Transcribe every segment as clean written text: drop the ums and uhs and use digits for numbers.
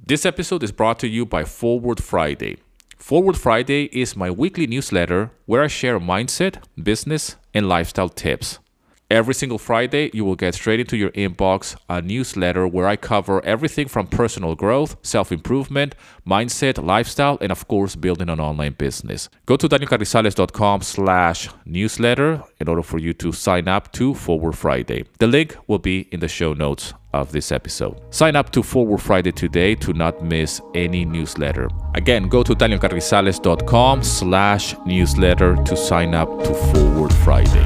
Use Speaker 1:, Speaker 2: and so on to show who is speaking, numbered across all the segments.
Speaker 1: This episode is brought to you by Forward Friday. Forward Friday is my weekly newsletter where I share mindset, business, and lifestyle tips. Every single Friday, you will get straight into your inbox a newsletter where I cover everything from personal growth, self-improvement, mindset, lifestyle, and of course, building an online business. Go to danielcarrizales.com/newsletter in order for you to sign up to Forward Friday. The link will be in the show notes of this episode. Sign up to Forward Friday today to not miss any newsletter. Again, go to danielcarrizales.com/newsletter to sign up to Forward Friday.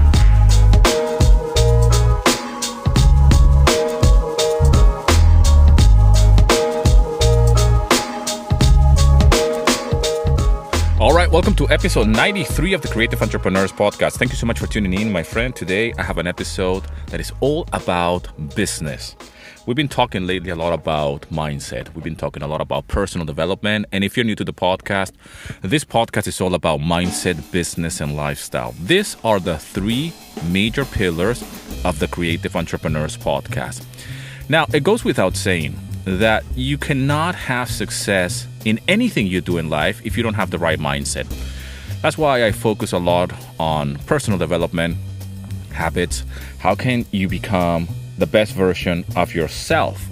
Speaker 1: All right, welcome to episode 93 of the Creative Entrepreneurs Podcast. Thank you so much for tuning in, my friend. Today, I have an episode that is all about business. We've been talking lately a lot about mindset. We've been talking a lot about personal development. And if you're new to the podcast, this podcast is all about mindset, business, and lifestyle. These are the three major pillars of the Creative Entrepreneurs Podcast. Now, it goes without saying that you cannot have success in anything you do in life if you don't have the right mindset. That's why I focus a lot on personal development, habits. How can you become the best version of yourself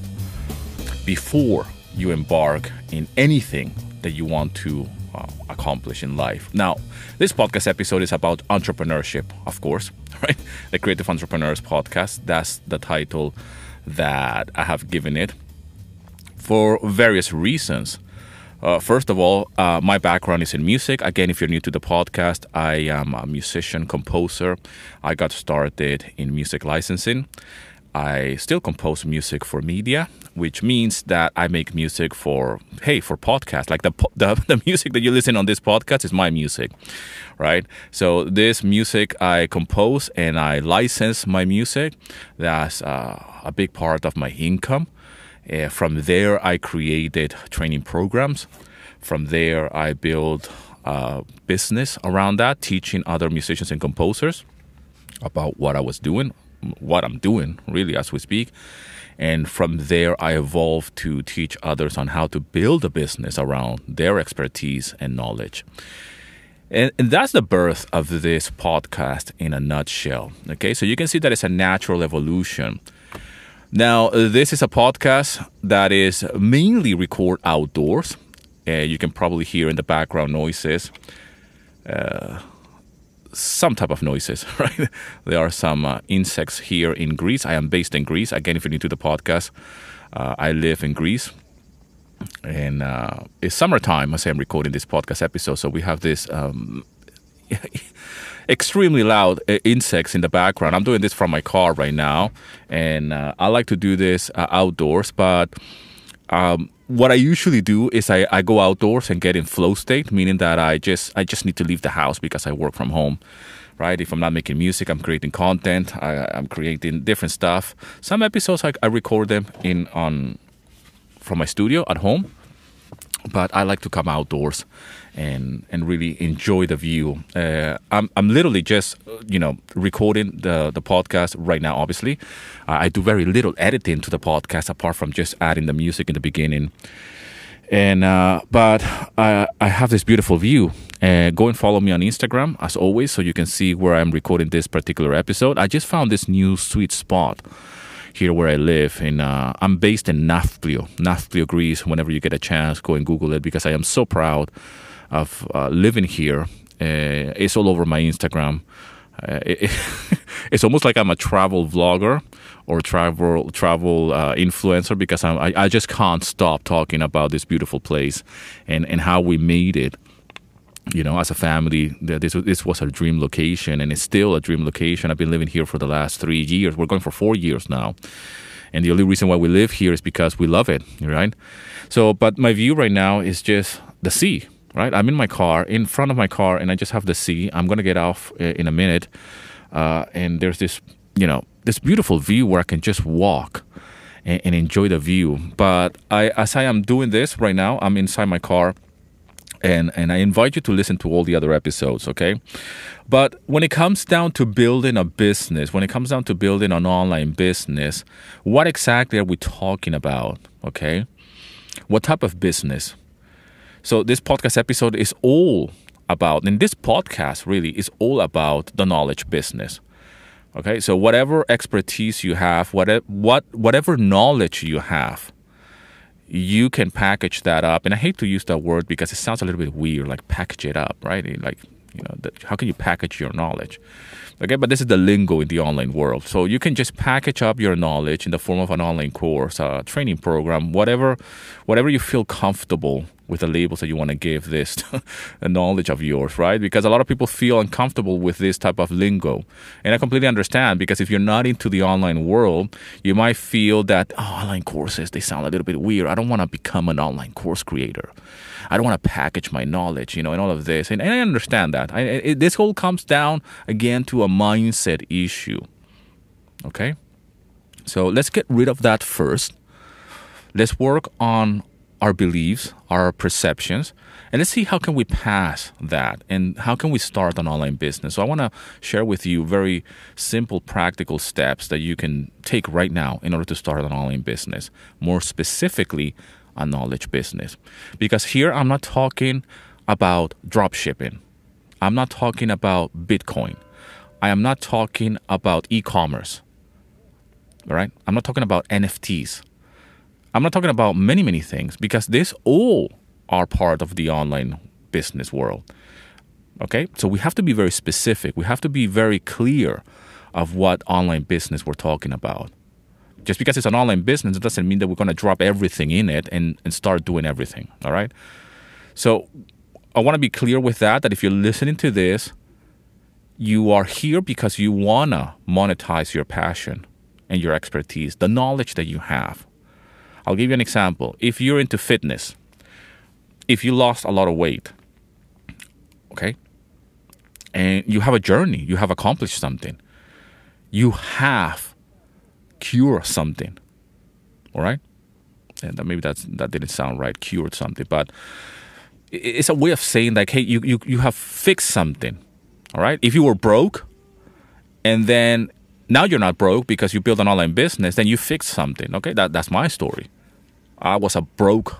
Speaker 1: before you embark in anything that you want to accomplish in life? Now, this podcast episode is about entrepreneurship, of course, right? The Creative Entrepreneurs Podcast. That's the title that I have given it for various reasons. First of all, my background is in music. Again, if you're new to the podcast, I am a musician, composer. I got started in music licensing. I still compose music for media, which means that I make music for podcasts. Like the music that you listen on this podcast is my music, right? So this music I compose and I license my music. That's a big part of my income. From there, I created training programs. From there, I built a business around that, teaching other musicians and composers about what I'm doing, really, as we speak. And from there, I evolved to teach others on how to build a business around their expertise and knowledge. And that's the birth of this podcast in a nutshell. Okay, so you can see that it's a natural evolution. Now, this is a podcast that is mainly recorded outdoors. You can probably hear in the background noises, some type of noises, right? There are some insects here in Greece. I am based in Greece. Again, if you're new to the podcast, I live in Greece. And it's summertime as I'm recording this podcast episode. So we have this extremely loud insects in the background. I'm doing this from my car right now, and I like to do this outdoors. But what I usually do is I go outdoors and get in flow state, meaning that I just need to leave the house because I work from home, right? If I'm not making music, I'm creating content. I'm creating different stuff. Some episodes I record them from my studio at home. But I like to come outdoors and really enjoy the view. I'm literally just, recording the podcast right now, obviously. I do very little editing to the podcast apart from just adding the music in the beginning. And but I have this beautiful view. Go and follow me on Instagram, as always, so you can see where I'm recording this particular episode. I just found this new sweet spot here where I live, and I'm based in Nafplio, Greece. Whenever you get a chance, go and Google it, because I am so proud of living here. It's all over my Instagram. It's almost like I'm a travel vlogger or travel influencer, because I just can't stop talking about this beautiful place and how we made it. As a family, this was a dream location, and it's still a dream location. I've been living here for the last 3 years. We're going for 4 years now. And the only reason why we live here is because we love it, right? So, but my view right now is just the sea, right? I'm in my car, in front of my car, and I just have the sea. I'm going to get off in a minute. And there's this, this beautiful view where I can just walk and enjoy the view. But as I am doing this right now, I'm inside my car. And I invite you to listen to all the other episodes, okay? But when it comes down to building a business, when it comes down to building an online business, what exactly are we talking about, okay? What type of business? So this podcast episode is all about, and this podcast really is all about the knowledge business. Okay, so whatever expertise you have, whatever knowledge you have, you can package that up. And I hate to use that word because it sounds a little bit weird, like package it up, right? Like, how can you package your knowledge? Okay, but this is the lingo in the online world. So you can just package up your knowledge in the form of an online course, a training program, whatever you feel comfortable with the labels that you want to give this knowledge of yours, right? Because a lot of people feel uncomfortable with this type of lingo. And I completely understand, because if you're not into the online world, you might feel that, online courses, they sound a little bit weird. I don't want to become an online course creator. I don't want to package my knowledge, and all of this. And I understand that. This all comes down, again, to a mindset issue. Okay? So let's get rid of that first. Let's work on our beliefs, our perceptions, and let's see how can we pass that and how can we start an online business. So I want to share with you very simple, practical steps that you can take right now in order to start an online business, more specifically a knowledge business. Because here I'm not talking about drop shipping. I'm not talking about Bitcoin. I am not talking about e-commerce. All right? I'm not talking about NFTs. I'm not talking about many, many things, because these all are part of the online business world. Okay? So we have to be very specific. We have to be very clear of what online business we're talking about. Just because it's an online business, it doesn't mean that we're going to drop everything in it and start doing everything. All right? So I want to be clear with that if you're listening to this, you are here because you want to monetize your passion and your expertise, the knowledge that you have. I'll give you an example. If you're into fitness, if you lost a lot of weight, okay, and you have a journey, you have accomplished something, you have cured something, all right? And maybe that didn't sound right, cured something, but it's a way of saying like, hey, you have fixed something, all right? If you were broke, and then now you're not broke because you built an online business, then you fixed something, okay? That's my story. I was a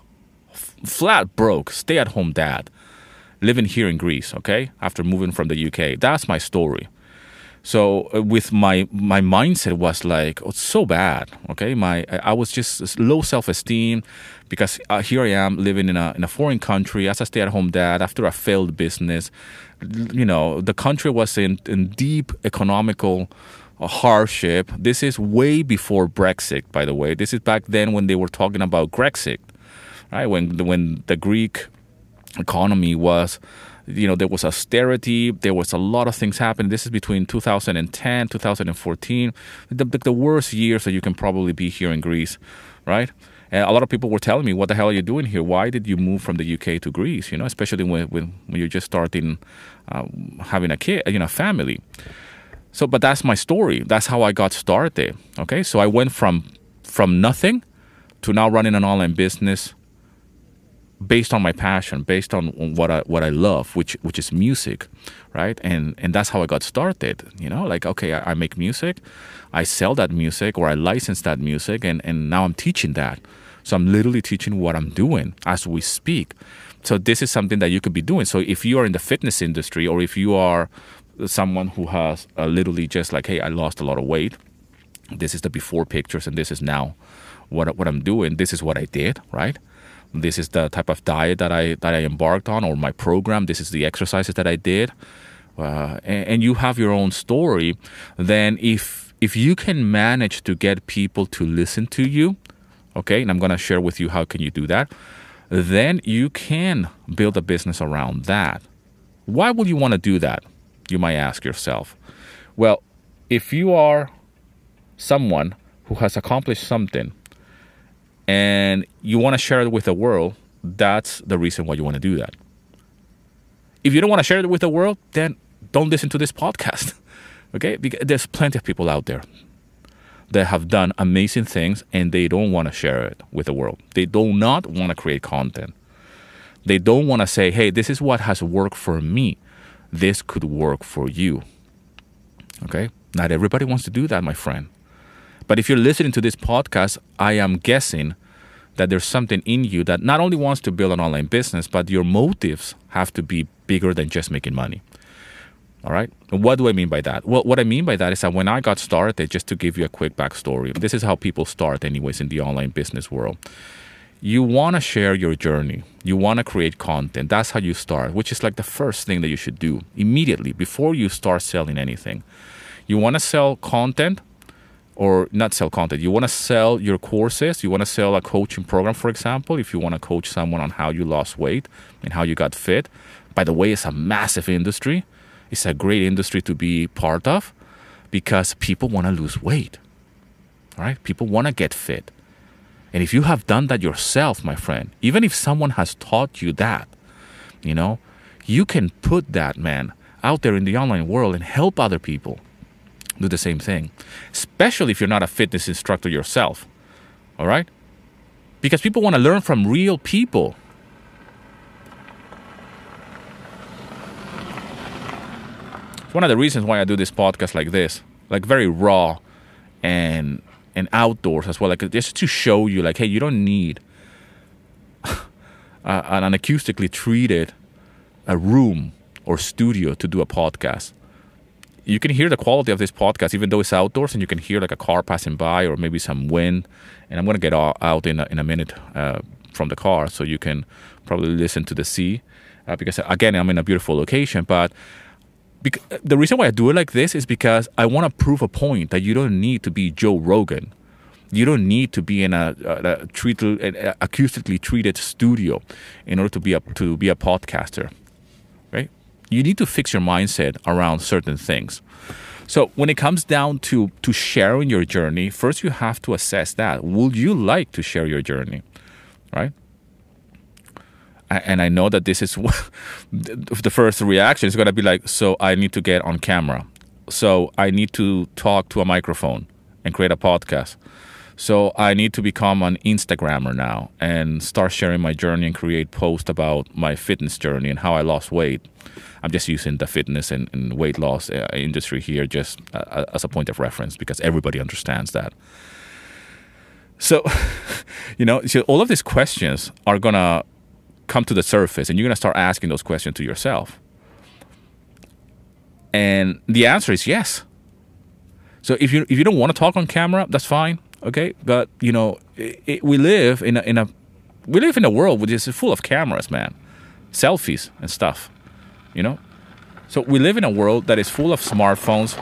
Speaker 1: flat broke, stay-at-home dad, living here in Greece, okay? After moving from the UK. That's my story. So with my mindset was like, it's so bad, okay? I was just low self-esteem because here I am living in a foreign country as a stay-at-home dad after a failed business. The country was in deep economical hardship. This is way before Brexit, by the way. This is back then when they were talking about Grexit, right? When the Greek economy was, there was austerity. There was a lot of things happening. This is between 2010, 2014, the worst years that you can probably be here in Greece, right? And a lot of people were telling me, what the hell are you doing here? Why did you move from the UK to Greece? Especially when you're just starting having a kid, family. So, but that's my story. That's how I got started. Okay, so I went from nothing to now running an online business based on my passion, based on what I love, which is music, right? And that's how I got started. Like, okay, I make music, I sell that music, or I license that music, and now I'm teaching that. So I'm literally teaching what I'm doing as we speak. So this is something that you could be doing. So if you are in the fitness industry, or if you are someone who has literally just like, hey, I lost a lot of weight, this is the before pictures, and this is now what I'm doing. This is what I did, right? This is the type of diet that I embarked on, or my program. This is the exercises that I did, and you have your own story. Then if you can manage to get people to listen to you, okay, and I'm going to share with you how can you do that, then you can build a business around that. Why would you want to do that? You might ask yourself. Well, if you are someone who has accomplished something and you want to share it with the world, that's the reason why you want to do that. If you don't want to share it with the world, then don't listen to this podcast, okay? Because there's plenty of people out there that have done amazing things and they don't want to share it with the world. They do not want to create content. They don't want to say, hey, this is what has worked for me. This could work for you, okay? Not everybody wants to do that, my friend. But if you're listening to this podcast, I am guessing that there's something in you that not only wants to build an online business, but your motives have to be bigger than just making money. All right. And what do I mean by that? Well, what I mean by that is that when I got started, just to give you a quick backstory, this is how people start anyways in the online business world. You want to share your journey. You want to create content. That's how you start, which is like the first thing that you should do immediately before you start selling anything. You want to sell content, or not sell content. You want to sell your courses. You want to sell a coaching program, for example, if you want to coach someone on how you lost weight and how you got fit. By the way, it's a massive industry. It's a great industry to be part of because people want to lose weight. All right? People want to get fit. And if you have done that yourself, my friend, even if someone has taught you that, you can put that, man, out there in the online world and help other people do the same thing, especially if you're not a fitness instructor yourself. All right? Because people want to learn from real people. It's one of the reasons why I do this podcast like this, like very raw and outdoors as well, like just to show you, like, hey, you don't need an acoustically treated a room or studio to do a podcast. You can hear the quality of this podcast, even though it's outdoors, and you can hear like a car passing by or maybe some wind. And I'm going to get out in a minute from the car, so you can probably listen to the sea because, again, I'm in a beautiful location. But the reason why I do it like this is because I want to prove a point that you don't need to be Joe Rogan. You don't need to be in a acoustically treated studio in order to be a podcaster, right? You need to fix your mindset around certain things. So when it comes down to sharing your journey, first you have to assess that. Would you like to share your journey, right? And I know that this is the first reaction is going to be like, so I need to get on camera. So I need to talk to a microphone and create a podcast. So I need to become an Instagrammer now and start sharing my journey and create posts about my fitness journey and how I lost weight. I'm just using the fitness and weight loss industry here just as a point of reference because everybody understands that. So, so all of these questions are going to come to the surface and you're going to start asking those questions to yourself. And the answer is yes. So if you don't want to talk on camera, that's fine. Okay, but we live in a world which is full of cameras, man, selfies and stuff. So we live in a world that is full of smartphones,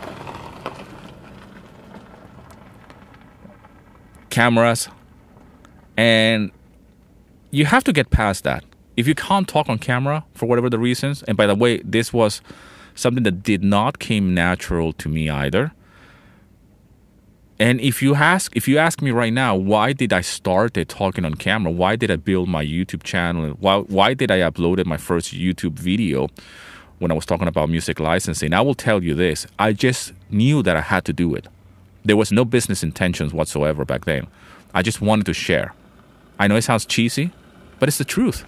Speaker 1: cameras, and you have to get past that. If you can't talk on camera for whatever the reasons, and by the way, this was something that did not come natural to me either. And if you ask me right now, why did I start talking on camera? Why did I build my YouTube channel? Why did I upload my first YouTube video when I was talking about music licensing? I will tell you this. I just knew that I had to do it. There was no business intentions whatsoever back then. I just wanted to share. I know it sounds cheesy, but it's the truth.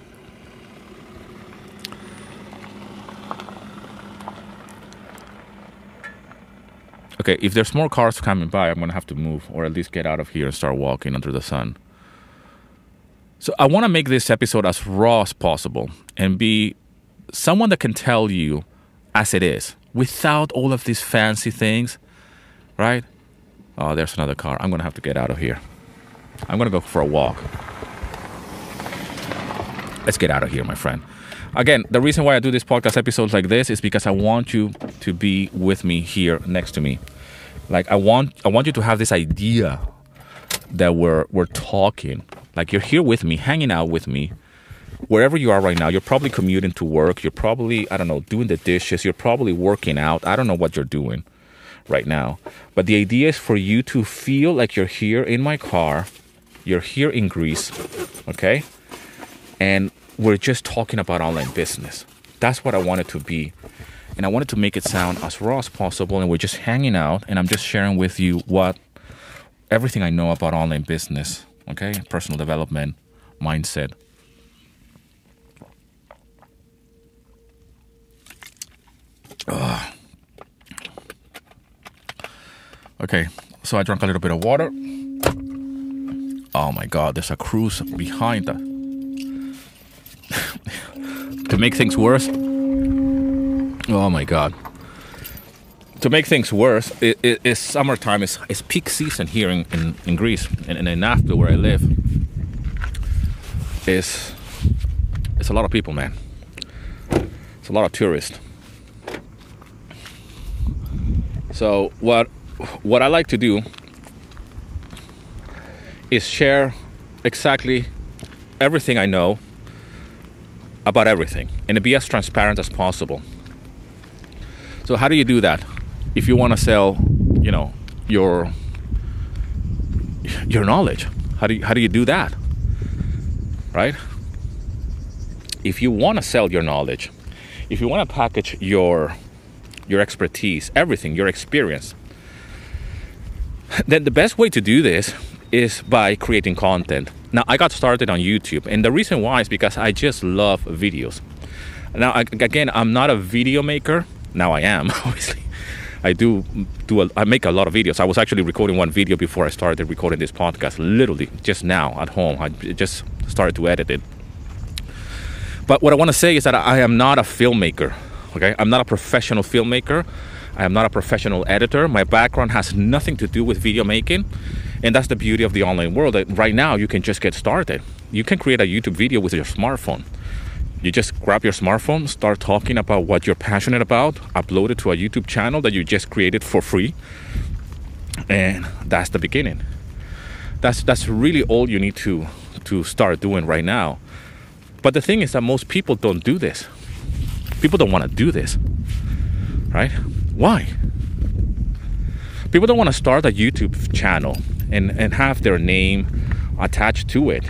Speaker 1: Okay, if there's more cars coming by, I'm going to have to move or at least get out of here and start walking under the sun. So I want to make this episode as raw as possible and be someone that can tell you as it is without all of these fancy things, right? Oh, there's another car. I'm going to have to get out of here. I'm going to go for a walk. Let's get out of here, my friend. Again, the reason why I do this podcast episodes like this is because I want you to be with me here next to me. Like I want you to have this idea that we're talking. Like you're here with me, hanging out with me. Wherever you are right now, you're probably commuting to work. You're probably, doing the dishes. You're probably working out. I don't know what you're doing right now. But the idea is for you to feel like you're here in my car. You're here in Greece, okay? And we're just talking about online business. That's what I want it to be. And I wanted to make it sound as raw as possible. And we're just hanging out. And I'm just sharing with you everything I know about online business. Okay? Personal development, mindset. Okay. So I drank a little bit of water. Oh my God, there's a cruise behind us. To make things worse, oh my God. To make things worse, it's summertime. It's peak season here in Greece, and in Nafpli, where I live. It's a lot of people, man. It's a lot of tourists. So what I like to do is share exactly everything I know about everything, and to be as transparent as possible. So how do you do that? If you want to sell, your knowledge, how do you do that? Right? If you want to sell your knowledge, if you want to package your expertise, everything, your experience, then the best way to do this is by creating content. Now, I got started on YouTube, and the reason why is because I just love videos. Now, again, I'm not a video maker. Now I am, obviously. I make a lot of videos. I was actually recording one video before I started recording this podcast, literally just now at home. I just started to edit it. But what I want to say is that I am not a filmmaker, okay? I'm not a professional filmmaker. I am not a professional editor. My background has nothing to do with video making. And that's the beauty of the online world. That right now, you can just get started. You can create a YouTube video with your smartphone. You just grab your smartphone, start talking about what you're passionate about, upload it to a YouTube channel that you just created for free. And that's the beginning. That's really all you need to start doing right now. But the thing is that most people don't do this. People don't want to do this, right? Why? People don't want to start a YouTube channel and have their name attached to it.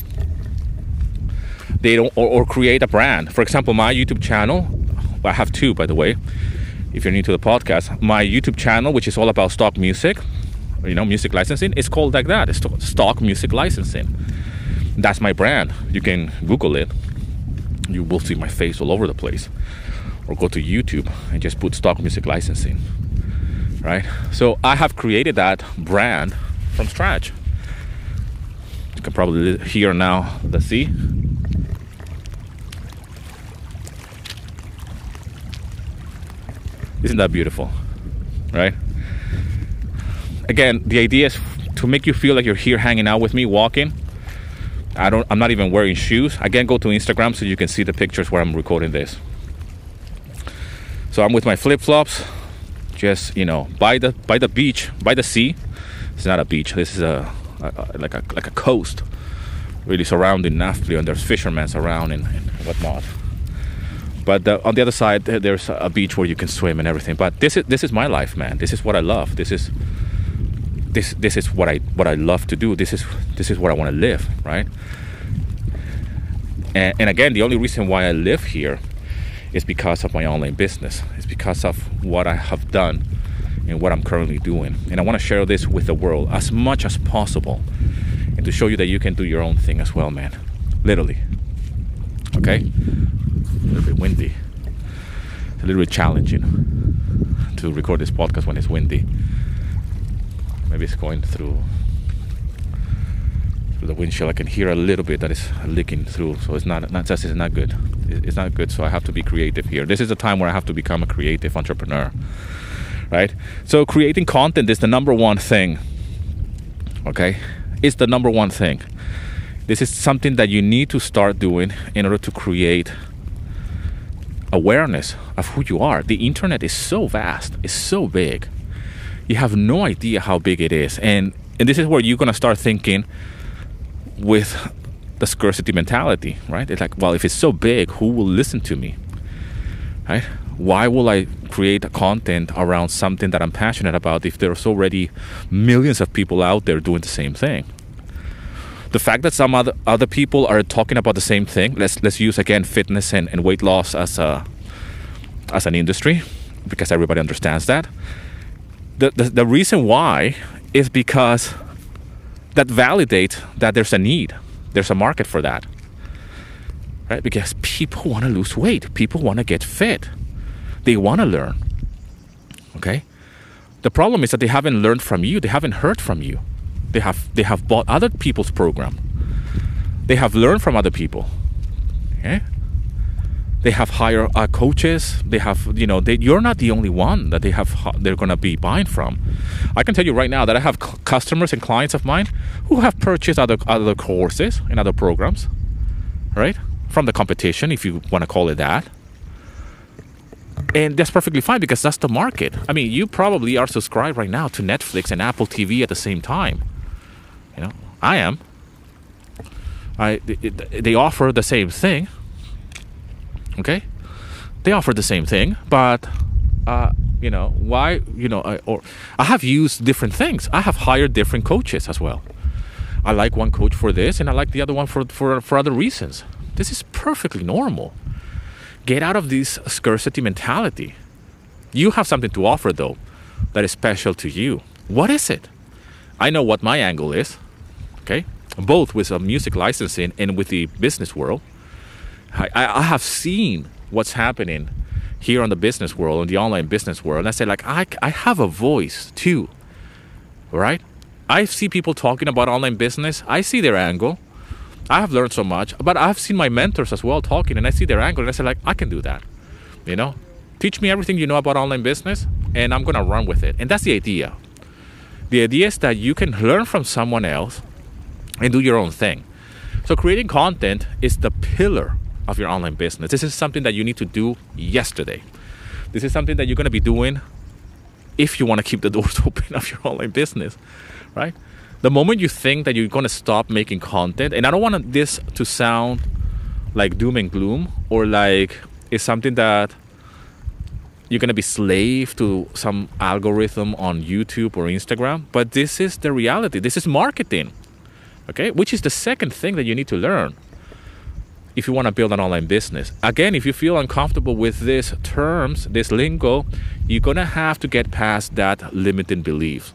Speaker 1: They don't, or create a brand. For example, my YouTube channel, I have two, by the way, if you're new to the podcast. My YouTube channel, which is all about stock music, music licensing, it's called like that. It's Stock Music Licensing. That's my brand. You can Google it. You will see my face all over the place. Or go to YouTube and just put Stock Music Licensing, right? So I have created that brand from scratch. You can probably hear now the sea. Isn't that beautiful, right? Again, the idea is to make you feel like you're here hanging out with me, walking. I'm not even wearing shoes. Again, go to Instagram so you can see the pictures where I'm recording this. So I'm with my flip-flops, just by the beach, by the sea. It's not a beach. This is like a coast, really surrounding Nafpli, and there's fishermen around and whatnot. But on the other side, there's a beach where you can swim and everything. But this is my life, man. This is what I love. This is what I love to do. This is what I want to live, right? And again, the only reason why I live here is because of my online business. It's because of what I have done and what I'm currently doing. And I want to share this with the world as much as possible, and to show you that you can do your own thing as well, man. Literally. Okay? A little bit windy. It's a little bit challenging to record this podcast when it's windy. Maybe it's going through the windshield. I can hear a little bit that is leaking through, so it's not good. It's not good. So I have to be creative here. This is the time where I have to become a creative entrepreneur, right? So creating content is the number one thing. Okay, it's the number one thing. This is something that you need to start doing in order to create awareness of who you are. The internet is so vast. It's so big. You have no idea how big it is. And this is where you're going to start thinking with the scarcity mentality, right? It's like, well, if it's so big, who will listen to me, right? Why will I create a content around something that I'm passionate about if there's already millions of people out there doing the same thing? The fact that some other people are talking about the same thing, let's use again fitness and weight loss as an industry, because everybody understands that. The reason why is because that validates that there's a need, there's a market for that, right? Because people want to lose weight, people want to get fit, they want to learn. Okay, the problem is that they haven't learned from you, they haven't heard from you, They have bought other people's program. They have learned from other people. Okay? They have hired coaches. They have, you're not the only one that they're going to be buying from. I can tell you right now that I have customers and clients of mine who have purchased other courses and other programs, right? From the competition, if you want to call it that. And that's perfectly fine because that's the market. I mean, you probably are subscribed right now to Netflix and Apple TV at the same time. I am. They offer the same thing. Okay? They offer the same thing, but why? Or I have used different things. I have hired different coaches as well. I like one coach for this, and I like the other one for other reasons. This is perfectly normal. Get out of this scarcity mentality. You have something to offer, though, that is special to you. What is it? I know what my angle is, okay? Both with music licensing and with the business world. I have seen what's happening here on the business world, in the online business world. And I say, I have a voice, too, right? I see people talking about online business. I see their angle. I have learned so much, but I've seen my mentors as well talking, and I see their angle, and I say, I can do that. Teach me everything you know about online business, and I'm going to run with it. And that's the idea. The idea is that you can learn from someone else and do your own thing. So creating content is the pillar of your online business. This is something that you need to do yesterday. This is something that you're going to be doing if you want to keep the doors open of your online business, right? The moment you think that you're going to stop making content, and I don't want this to sound like doom and gloom or like it's something that you're going to be slave to some algorithm on YouTube or Instagram, but this is the reality. This is marketing, okay? Which is the second thing that you need to learn if you want to build an online business. Again, if you feel uncomfortable with these terms, this lingo, you're going to have to get past that limiting belief.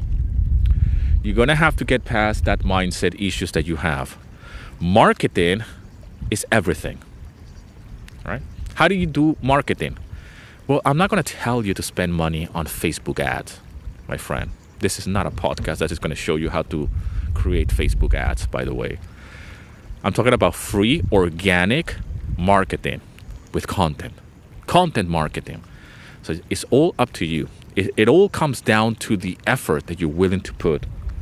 Speaker 1: You're going to have to get past that mindset issues that you have. Marketing is everything, right? How do you do marketing? Well, I'm not going to tell you to spend money on Facebook ads, my friend. This is not a podcast that is going to show you how to create Facebook ads, by the way. I'm talking about free, organic marketing with content. Content marketing. So it's all up to you. It all comes down to the effort that you're willing to put.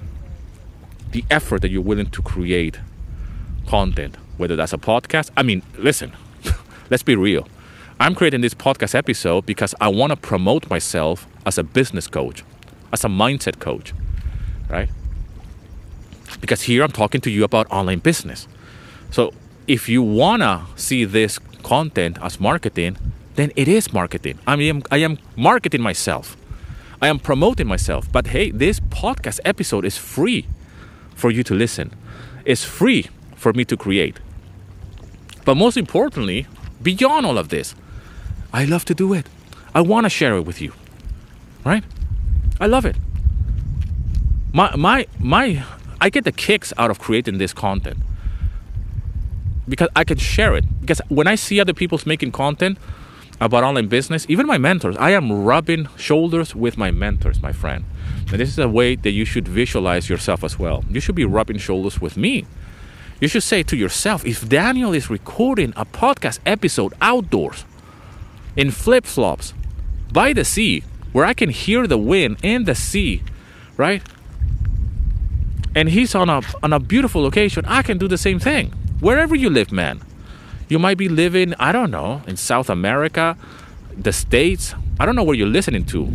Speaker 1: The effort that you're willing to create content, whether that's a podcast. I mean, listen, let's be real. I'm creating this podcast episode because I want to promote myself as a business coach, as a mindset coach, right? Because here I'm talking to you about online business. So if you want to see this content as marketing, then it is marketing. I am marketing myself. I am promoting myself. But hey, this podcast episode is free for you to listen. It's free for me to create. But most importantly, beyond all of this, I love to do it. I want to share it with you, right? I love it. I get the kicks out of creating this content because I can share it. Because when I see other people making content about online business, even my mentors, I am rubbing shoulders with my mentors, my friend. And this is a way that you should visualize yourself as well. You should be rubbing shoulders with me. You should say to yourself, if Daniel is recording a podcast episode outdoors, in flip-flops, by the sea, where I can hear the wind and the sea, right? And he's on a beautiful location, I can do the same thing. Wherever you live, man. You might be living, I don't know, in South America, the States. I don't know where you're listening to.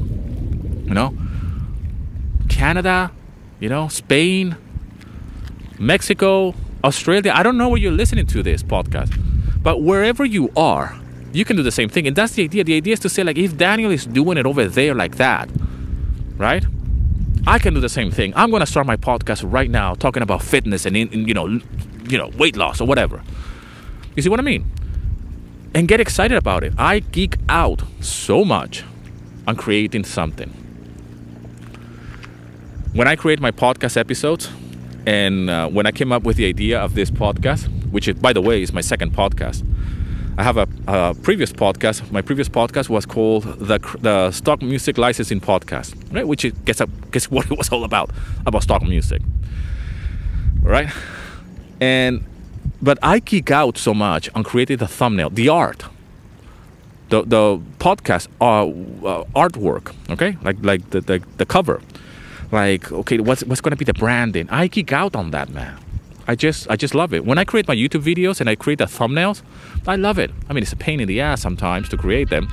Speaker 1: Canada, Spain, Mexico, Australia. I don't know where you're listening to this podcast. But wherever you are, you can do the same thing. And that's the idea. The idea is to say, if Daniel is doing it over there like that, right? I can do the same thing. I'm going to start my podcast right now talking about fitness and weight loss or whatever. You see what I mean? And get excited about it. I geek out so much on creating something. When I create my podcast episodes, and when I came up with the idea of this podcast, which, by the way, is my second podcast, I have a previous podcast. My previous podcast was called the Stock Music Licensing Podcast, right? Which is guess what it was all about stock music, right? But I geek out so much on creating the thumbnail, the art, the podcast artwork, okay, like the cover, like okay, what's going to be the branding? I geek out on that, man. I just love it. When I create my YouTube videos and I create the thumbnails, I love it. I mean, it's a pain in the ass sometimes to create them,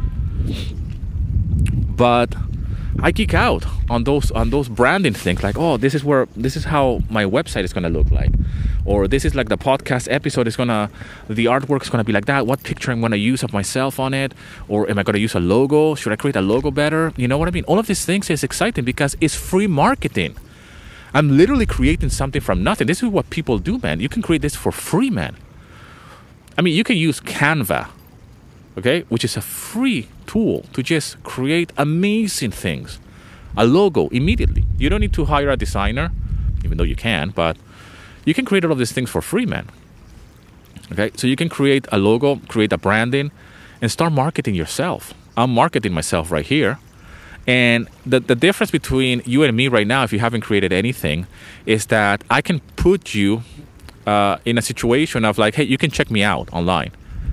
Speaker 1: but I geek out on those branding things. Like, oh, this is how my website is gonna look like, or this is like the podcast episode the artwork is gonna be like that. What picture I'm gonna use of myself on it, or am I gonna use a logo? Should I create a logo better? You know what I mean? All of these things is exciting because it's free marketing. I'm literally creating something from nothing. This is what people do, man. You can create this for free, man. I mean, you can use Canva, okay, which is a free tool to just create amazing things. A logo immediately. You don't need to hire a designer, even though you can, but you can create all of these things for free, man. Okay, so you can create a logo, create a branding, and start marketing yourself. I'm marketing myself right here. And the difference between you and me right now, if you haven't created anything, is that I can put you in a situation of like, hey, you can check me out online.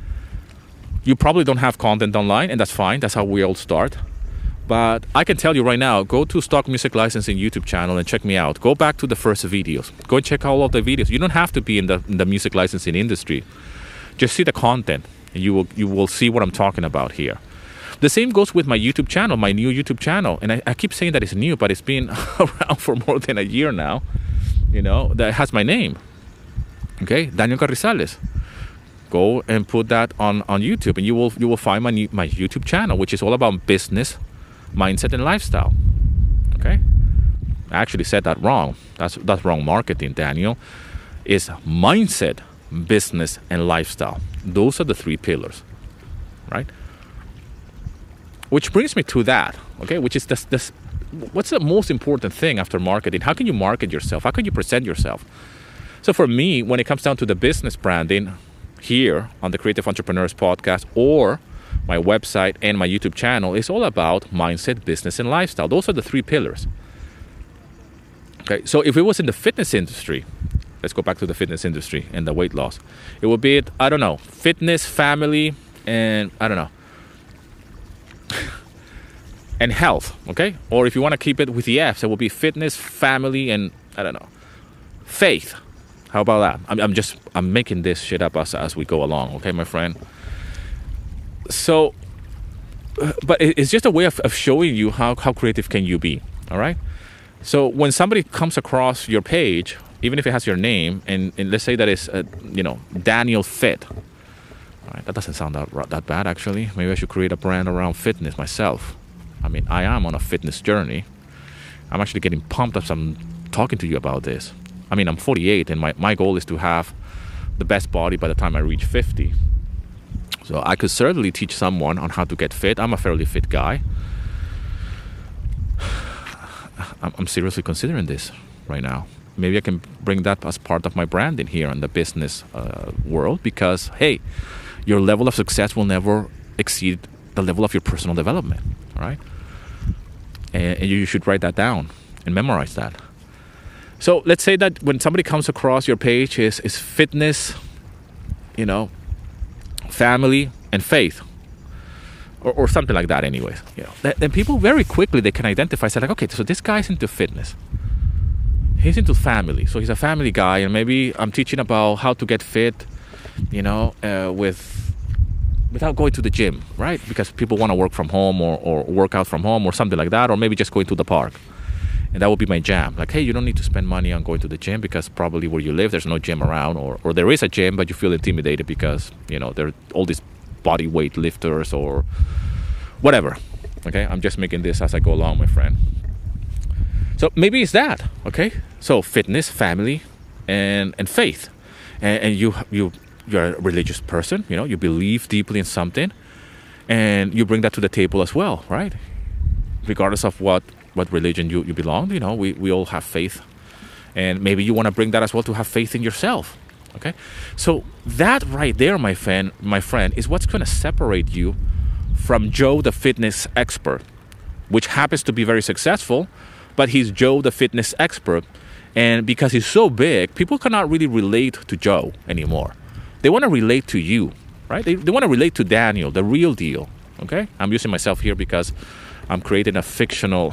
Speaker 1: You probably don't have content online, and that's fine. That's how we all start. But I can tell you right now, go to Stock Music Licensing YouTube channel and check me out. Go back to the first videos. Go and check all of the videos. You don't have to be in the music licensing industry. Just see the content, and you will see what I'm talking about here. The same goes with my YouTube channel, my new YouTube channel. And I keep saying that it's new, but it's been around for more than a year now. You know, that has my name. Okay, Daniel Carrizales. Go and put that on YouTube, and you will find my YouTube channel, which is all about business, mindset, and lifestyle. Okay, I actually said that wrong. That's wrong marketing, Daniel. It's mindset, business, and lifestyle. Those are the three pillars, right? Which brings me to that, okay? Which is this. What's the most important thing after marketing? How can you market yourself? How can you present yourself? So for me, when it comes down to the business branding, here on the Creative Entrepreneurs Podcast or my website and my YouTube channel, it's all about mindset, business, and lifestyle. Those are the three pillars. Okay, so if it was in the fitness industry, let's go back to the fitness industry and the weight loss. It would be, I don't know, fitness, family, and I don't know, and health, okay? Or if you want to keep it with the F's, it will be fitness, family, and I don't know, faith. How about that? I'm making this shit up as we go along, okay, my friend? So, but it's just a way of showing you how creative can you be, all right? So when somebody comes across your page, even if it has your name, and let's say that it's, Daniel Fit. All right, that doesn't sound that bad, actually. Maybe I should create a brand around fitness myself. I mean, I am on a fitness journey. I'm actually getting pumped as I'm talking to you about this. I mean, I'm 48, and my goal is to have the best body by the time I reach 50. So I could certainly teach someone on how to get fit. I'm a fairly fit guy. I'm seriously considering this right now. Maybe I can bring that as part of my branding here in the business world, because, hey, your level of success will never exceed the level of your personal development, all right? And you should write that down and memorize that. So let's say that when somebody comes across your page is fitness, family, and faith, or something like that anyways. Then people very quickly, they can identify, say like, okay, so this guy's into fitness. He's into family, so he's a family guy, and maybe I'm teaching about how to get fit, without going to the gym, right? Because people want to work from home or work out from home or something like that, or maybe just going to the park. And that would be my jam. Like, hey, you don't need to spend money on going to the gym because probably where you live, there's no gym around, or there is a gym, but you feel intimidated because, there are all these body weight lifters or whatever. Okay, I'm just making this as I go along, my friend. So maybe it's that, okay? So fitness, family, and faith. And you're a religious person, you believe deeply in something, and you bring that to the table as well, right? Regardless of what religion you belong, we all have faith. And maybe you want to bring that as well, to have faith in yourself. Okay, so that right there, my friend, is what's going to separate you from Joe, the fitness expert, which happens to be very successful, but he's Joe, the fitness expert, and because he's so big, people cannot really relate to Joe anymore. They want to relate to you, right? They want to relate to Daniel, the real deal. Okay, I'm using myself here because I'm creating a fictional.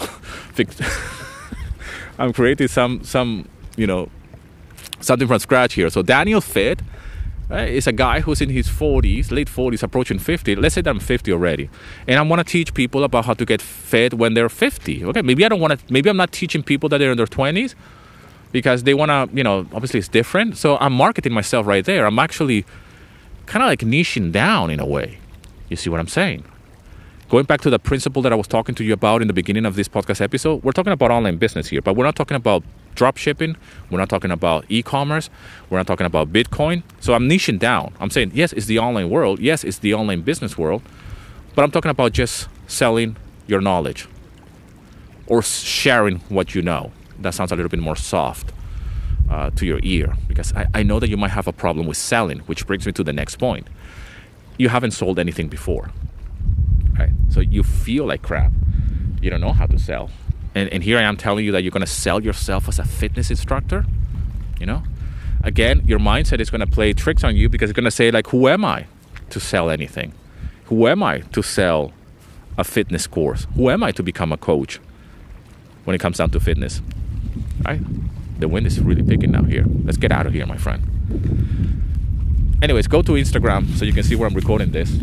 Speaker 1: I'm creating some something from scratch here. So Daniel Fit, right, is a guy who's in his 40s, late 40s, approaching 50. Let's say that I'm 50 already, and I want to teach people about how to get fit when they're 50. Okay, maybe I'm not teaching people that they're in their 20s because they want to, obviously it's different. So I'm marketing myself right there. I'm actually kind of like niching down in a way. You see what I'm saying? Going back to the principle that I was talking to you about in the beginning of this podcast episode, we're talking about online business here, but we're not talking about drop shipping. We're not talking about e-commerce. We're not talking about Bitcoin. So I'm niching down. I'm saying, yes, it's the online world. Yes, it's the online business world. But I'm talking about just selling your knowledge or sharing what you know. That sounds a little bit more soft to your ear, because I know that you might have a problem with selling, which brings me to the next point. You haven't sold anything before. Right? So you feel like crap. You don't know how to sell. And here I am telling you that you're going to sell yourself as a fitness instructor. Again, your mindset is going to play tricks on you because it's going to say, like, who am I to sell anything? Who am I to sell a fitness course? Who am I to become a coach when it comes down to fitness? Right? The wind is really picking now here. Let's get out of here, my friend. Anyways, go to Instagram so you can see where I'm recording this.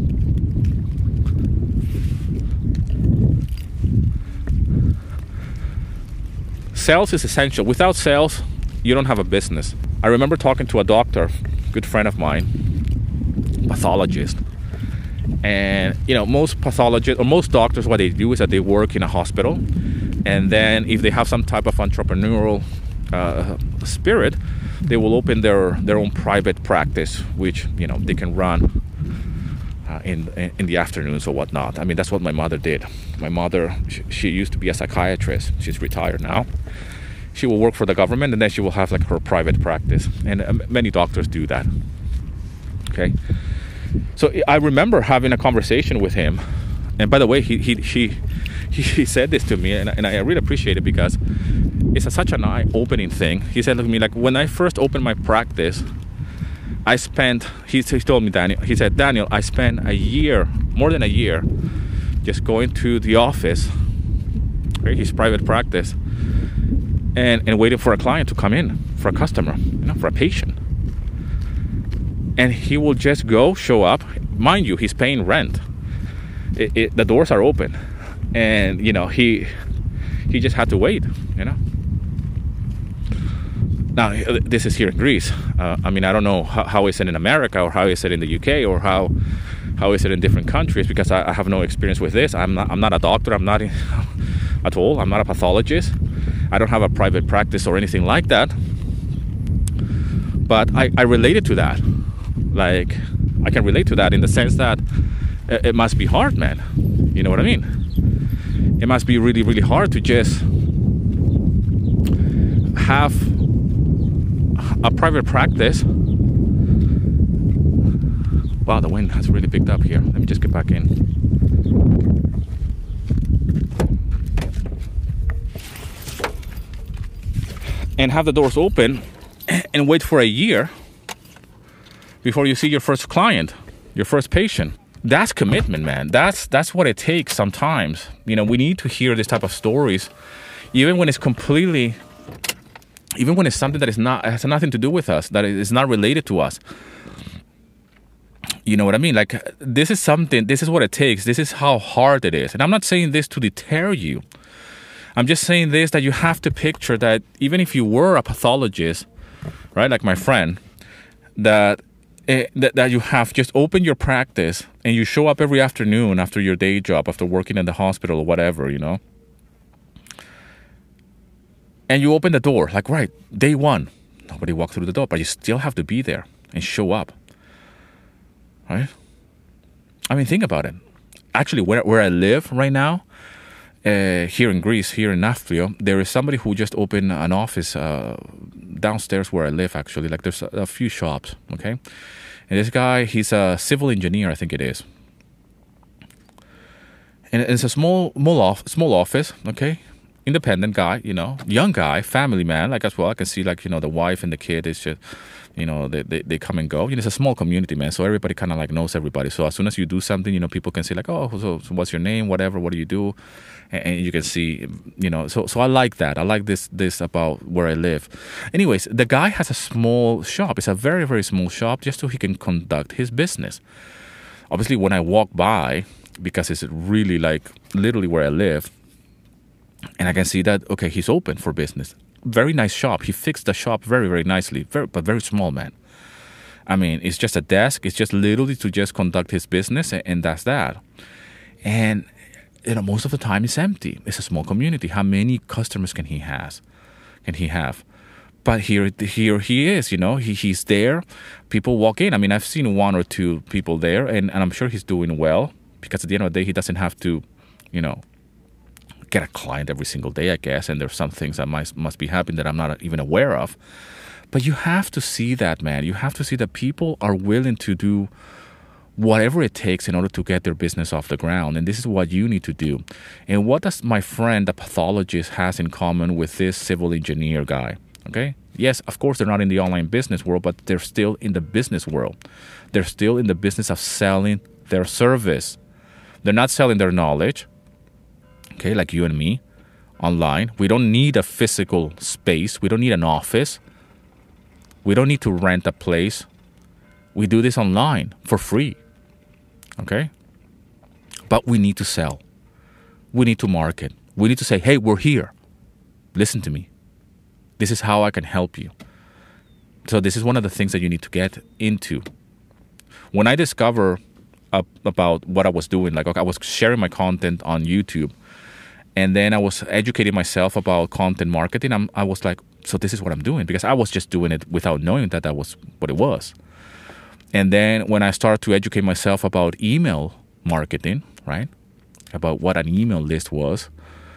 Speaker 1: Sales is essential. Without sales, you don't have a business. I remember talking to a doctor, good friend of mine, pathologist. And, most pathologists or most doctors, what they do is that they work in a hospital. And then if they have some type of entrepreneurial spirit, they will open their own private practice, which, they can run in the afternoons or whatnot. I mean, that's what my mother did. My mother, she used to be a psychiatrist. She's retired now. She will work for the government, and then she will have like her private practice. And many doctors do that. Okay. So I remember having a conversation with him. And by the way, he said this to me, and I really appreciate it because it's such an eye-opening thing. He said to me, like, when I first opened my practice, he told me, Daniel, he said, Daniel, I spent more than a year, just going to the office, right, his private practice, and waiting for a client to come in, for a customer, for a patient. And he will just show up. Mind you, he's paying rent. The doors are open. And, he just had to wait, Now, this is here in Greece. I don't know how is it in America or how is it in the UK or how is it in different countries, because I have no experience with this. I'm not a doctor. I'm not at all. I'm not a pathologist. I don't have a private practice or anything like that. But I related to that. Like, I can relate to that in the sense that it must be hard, man. You know what I mean? It must be really, really hard to just have a private practice. Wow, the wind has really picked up here. Let me just get back in. And have the doors open and wait for a year before you see your first client, your first patient. That's commitment, man. That's what it takes sometimes. We need to hear this type of stories, even when it's something that has nothing to do with us, that is not related to us. You know what I mean? Like, this is what it takes. This is how hard it is. And I'm not saying this to deter you. I'm just saying this, that you have to picture that even if you were a pathologist, right, like my friend, that you have just opened your practice and you show up every afternoon after your day job, after working in the hospital or whatever, and you open the door, like, right, day one, nobody walked through the door, but you still have to be there and show up, right? I mean, think about it. Actually, where I live right now, here in Greece, here in Nafplio, there is somebody who just opened an office downstairs where I live, actually. Like, there's a few shops, okay? And this guy, he's a civil engineer, I think it is. And it's a small office, okay? Independent guy, young guy, family man, like, as well. I can see, like, the wife and the kid is just, they come and go. It's a small community, man, so everybody kind of, like, knows everybody. So as soon as you do something, people can say, like, oh, so what's your name, whatever, what do you do? And you can see, so I like that. I like this about where I live. Anyways, the guy has a small shop. It's a very, very small shop just so he can conduct his business. Obviously, when I walk by, because it's really, like, literally where I live, and I can see that, okay, he's open for business. Very nice shop. He fixed the shop very, very nicely, but very small, man. I mean, it's just a desk. It's just literally to just conduct his business, and that's that. And, most of the time it's empty. It's a small community. How many customers can he have? But here he is, he's there. People walk in. I mean, I've seen one or two people there, and I'm sure he's doing well, because at the end of the day, he doesn't have to, get a client every single day, I guess. And there's some things that must be happening that I'm not even aware of. But you have to see that, man. You have to see that people are willing to do whatever it takes in order to get their business off the ground. And this is what you need to do. And what does my friend, the pathologist, has in common with this civil engineer guy? Okay? Yes, of course, they're not in the online business world, but they're still in the business world. They're still in the business of selling their service. They're not selling their knowledge, okay, like you and me, online. We don't need a physical space. We don't need an office. We don't need to rent a place. We do this online for free, okay? But we need to sell. We need to market. We need to say, hey, we're here. Listen to me. This is how I can help you. So this is one of the things that you need to get into. When I discover about what I was doing, like, okay, I was sharing my content on YouTube, and then I was educating myself about content marketing. I was like, so this is what I'm doing, because I was just doing it without knowing that was what it was. And then when I started to educate myself about email marketing, right, about what an email list was,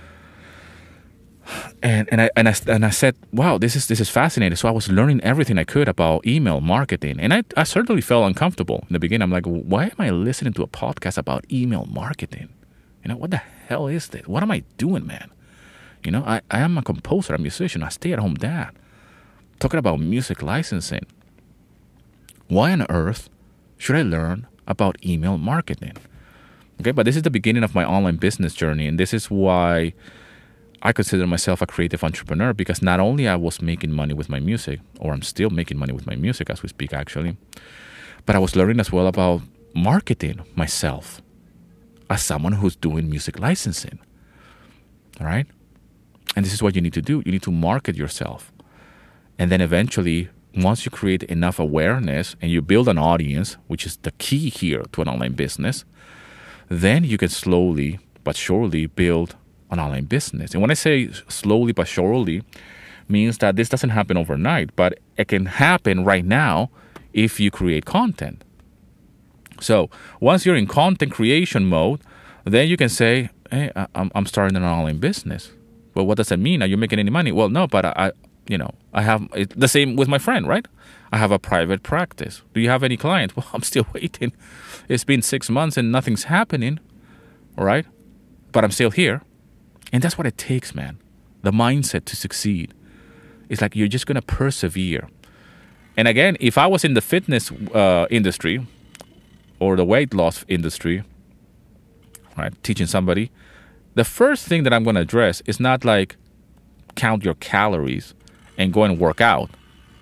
Speaker 1: and I said, wow, this is fascinating. So I was learning everything I could about email marketing, and I certainly felt uncomfortable in the beginning. I'm like, why am I listening to a podcast about email marketing? What the hell is this? What am I doing, man? I am a composer, a musician, a stay-at-home dad, talking about music licensing. Why on earth should I learn about email marketing? Okay, but this is the beginning of my online business journey, and this is why I consider myself a creative entrepreneur, because not only I was making money with my music, or I'm still making money with my music as we speak, actually, but I was learning as well about marketing myself as someone who's doing music licensing, all right? And this is what you need to do. You need to market yourself. And then eventually, once you create enough awareness and you build an audience, which is the key here to an online business, then you can slowly but surely build an online business. And when I say slowly but surely, means that this doesn't happen overnight, but it can happen right now if you create content. So once you're in content creation mode, then you can say, hey, I'm starting an online business. Well, what does that mean? Are you making any money? Well, no, but I have the same with my friend, right? I have a private practice. Do you have any clients? Well, I'm still waiting. It's been 6 months and nothing's happening, all right? But I'm still here. And that's what it takes, man. The mindset to succeed. It's like you're just going to persevere. And again, if I was in the fitness industry or the weight loss industry, right, teaching somebody, the first thing that I'm going to address is not like count your calories and go and work out.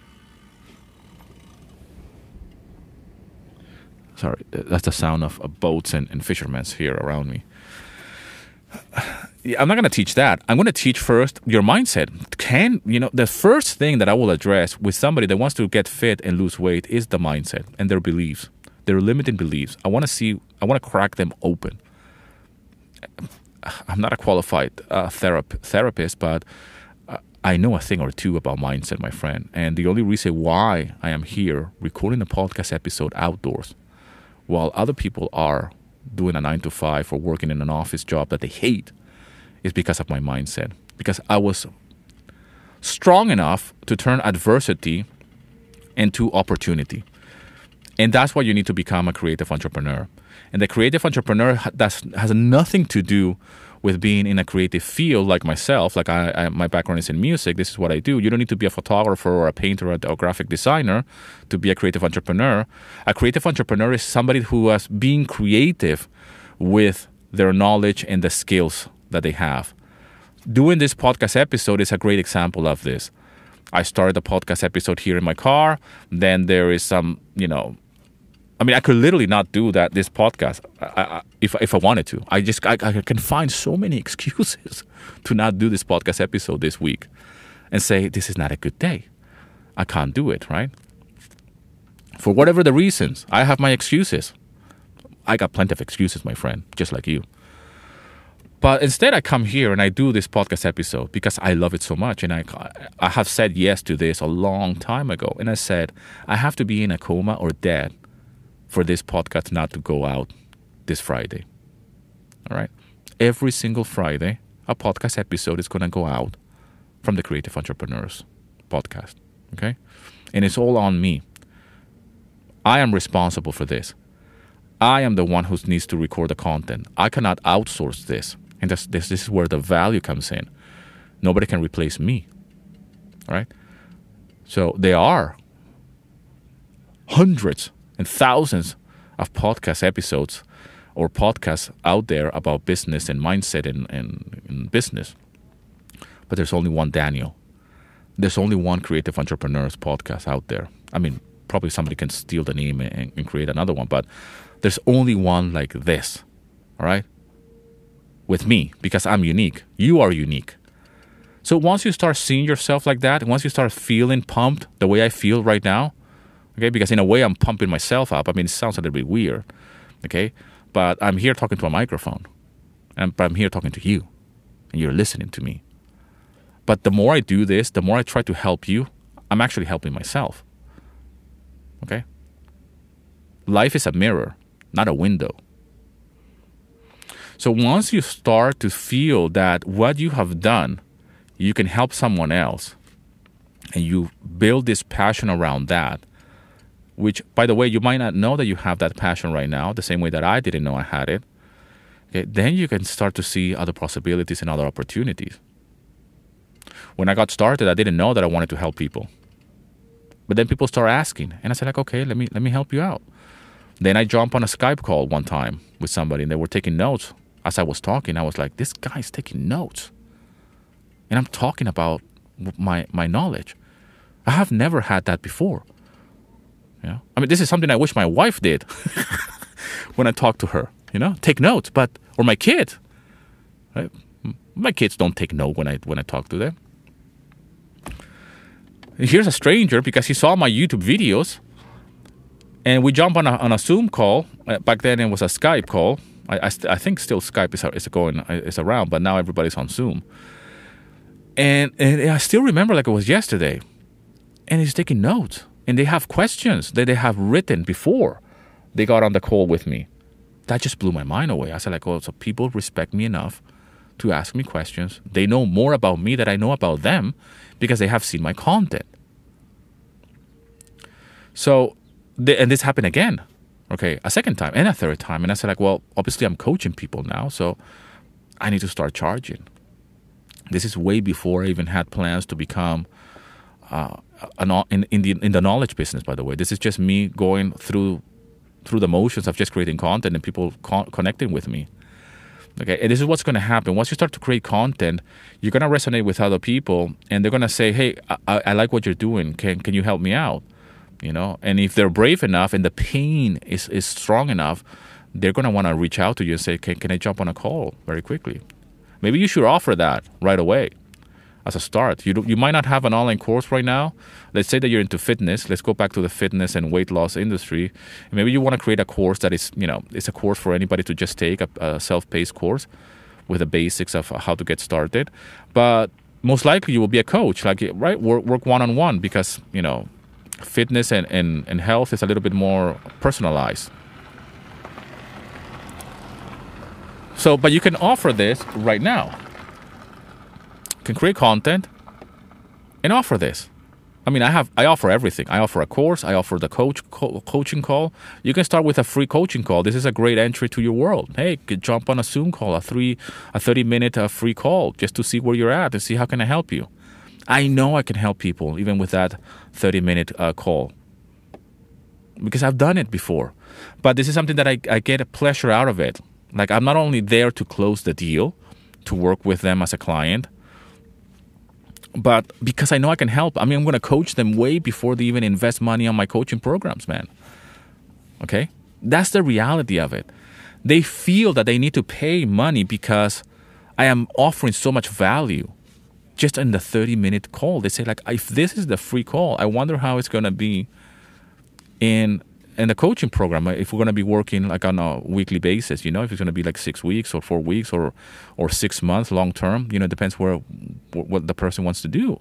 Speaker 1: Sorry, that's the sound of boats and fishermen here around me. I'm not going to teach that. I'm going to teach first your mindset. The first thing that I will address with somebody that wants to get fit and lose weight is the mindset and their beliefs, their limiting beliefs. I want to crack them open. I'm not a qualified therapist, but I know a thing or two about mindset, my friend. And the only reason why I am here recording a podcast episode outdoors, while other people are doing a 9 to 5 or working in an office job that they hate, is because of my mindset. Because I was strong enough to turn adversity into opportunity. And that's why you need to become a creative entrepreneur. And the creative entrepreneur has nothing to do with being in a creative field like myself. Like my background is in music. This is what I do. You don't need to be a photographer or a painter or a graphic designer to be a creative entrepreneur. A creative entrepreneur is somebody who is being creative with their knowledge and the skills that they have. Doing this podcast episode is a great example of this. I started the podcast episode here in my car. Then there is some, I could literally not do this podcast if I wanted to. I can find so many excuses to not do this podcast episode this week and say, this is not a good day. I can't do it, right? For whatever the reasons, I have my excuses. I got plenty of excuses, my friend, just like you. But instead, I come here and I do this podcast episode because I love it so much. And I have said yes to this a long time ago. And I said, I have to be in a coma or dead for this podcast not to go out this Friday. All right? Every single Friday, a podcast episode is going to go out from the Creative Entrepreneurs podcast. Okay? And it's all on me. I am responsible for this. I am the one who needs to record the content. I cannot outsource this. And this is where the value comes in. Nobody can replace me. All right? So there are hundreds and thousands of podcast episodes or podcasts out there about business and mindset and business. But there's only one Daniel. There's only one Creative Entrepreneurs podcast out there. I mean, probably somebody can steal the name and create another one, but there's only one like this. All right? With me, because I'm unique. You are unique. So once you start seeing yourself like that, once you start feeling pumped the way I feel right now, okay, because in a way I'm pumping myself up. I mean, it sounds a little bit weird, okay? But I'm here talking to a microphone. But I'm here talking to you, and you're listening to me. But the more I do this, the more I try to help you, I'm actually helping myself, okay? Life is a mirror, not a window. So once you start to feel that what you have done, you can help someone else, and you build this passion around that, which, by the way, you might not know that you have that passion right now, the same way that I didn't know I had it, okay, then you can start to see other possibilities and other opportunities. When I got started, I didn't know that I wanted to help people. But then people start asking, and I said, like, okay, let me help you out. Then I jumped on a Skype call one time with somebody, and they were taking notes. As I was talking, I was like, this guy's taking notes. And I'm talking about my knowledge. I have never had that before. I mean, this is something I wish my wife did when I talk to her, take notes, or my kid. Right? My kids don't take note when I talk to them. And here's a stranger because he saw my YouTube videos, and we jump on a Zoom call. Back then it was a Skype call. I think still Skype is around, but now everybody's on Zoom. And I still remember like it was yesterday. And he's taking notes. And they have questions that they have written before they got on the call with me. That just blew my mind away. I said, like, oh, so people respect me enough to ask me questions. They know more about me than I know about them because they have seen my content. So, and this happened again. Okay, a second time and a third time. And I said, like, well, obviously I'm coaching people now, so I need to start charging. This is way before I even had plans to become in the knowledge business, by the way. This is just me going through the motions of just creating content and people connecting with me. Okay, and this is what's going to happen. Once you start to create content, you're going to resonate with other people, and they're going to say, hey, I like what you're doing. Can you help me out? And if they're brave enough and the pain is strong enough, they're going to want to reach out to you and say, can I jump on a call very quickly? Maybe you should offer that right away as a start. You might not have an online course right now. Let's say that you're into fitness. Let's go back to the fitness and weight loss industry. Maybe you want to create a course that is, it's a course for anybody to just take, a self-paced course with the basics of how to get started. But most likely you will be a coach, like, right? Work one-on-one because, fitness and health is a little bit more personalized. So, but you can offer this right now. can create content and offer this. I mean, I offer everything. I offer a course. I offer the coaching call. You can start with a free coaching call. This is a great entry to your world. Hey, could jump on a Zoom call, a 30-minute free call, just to see where you're at and see how can I help you. I know I can help people even with that 30-minute call because I've done it before. But this is something that I get a pleasure out of it. Like, I'm not only there to close the deal, to work with them as a client, but because I know I can help. I mean, I'm going to coach them way before they even invest money on my coaching programs, man. Okay? That's the reality of it. They feel that they need to pay money because I am offering so much value just in the 30-minute call. They say, like, if this is the free call, I wonder how it's going to be in the coaching program, if we're going to be working like on a weekly basis, if it's going to be like 6 weeks or 4 weeks or 6 months long term, it depends what the person wants to do.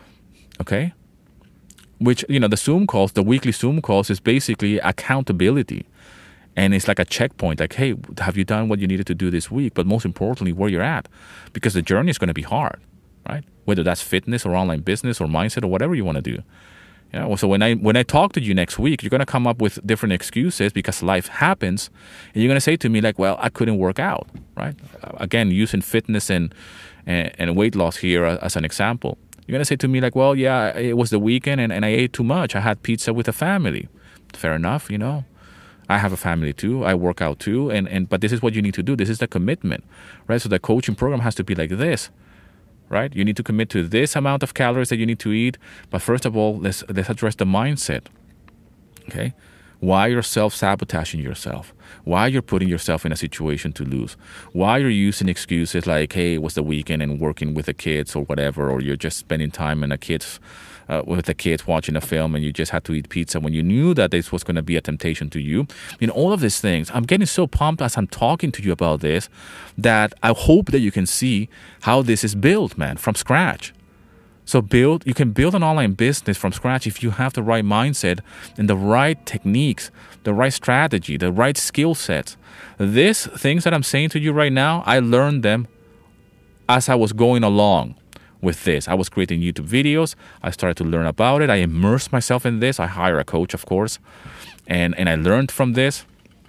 Speaker 1: Okay? Which, the Zoom calls, the weekly Zoom calls is basically accountability. And it's like a checkpoint, like, hey, have you done what you needed to do this week? But most importantly, where you're at. Because the journey is going to be hard, right? Whether that's fitness or online business or mindset or whatever you want to do. So when I talk to you next week, you're going to come up with different excuses because life happens. And you're going to say to me like, well, I couldn't work out, right? Again, using fitness and weight loss here as an example. You're going to say to me like, well, yeah, it was the weekend and I ate too much. I had pizza with the family. Fair enough, I have a family too. I work out too. But this is what you need to do. This is the commitment, right? So the coaching program has to be like this. Right? You need to commit to this amount of calories that you need to eat. But first of all, let's address the mindset. Okay? Why you're self-sabotaging yourself. Why you're putting yourself in a situation to lose. Why you're using excuses like, hey, it was the weekend and working with the kids or whatever, or you're just spending time with the kids watching a film and you just had to eat pizza when you knew that this was going to be a temptation to you. All of these things. I'm getting so pumped as I'm talking to you about this that I hope that you can see how this is built, man, from scratch. So you can build an online business from scratch if you have the right mindset and the right techniques, the right strategy, the right skill sets. These things that I'm saying to you right now, I learned them as I was going along with this. I was creating YouTube videos. I started to learn about it. I immersed myself in this. I hire a coach, of course, and I learned from this.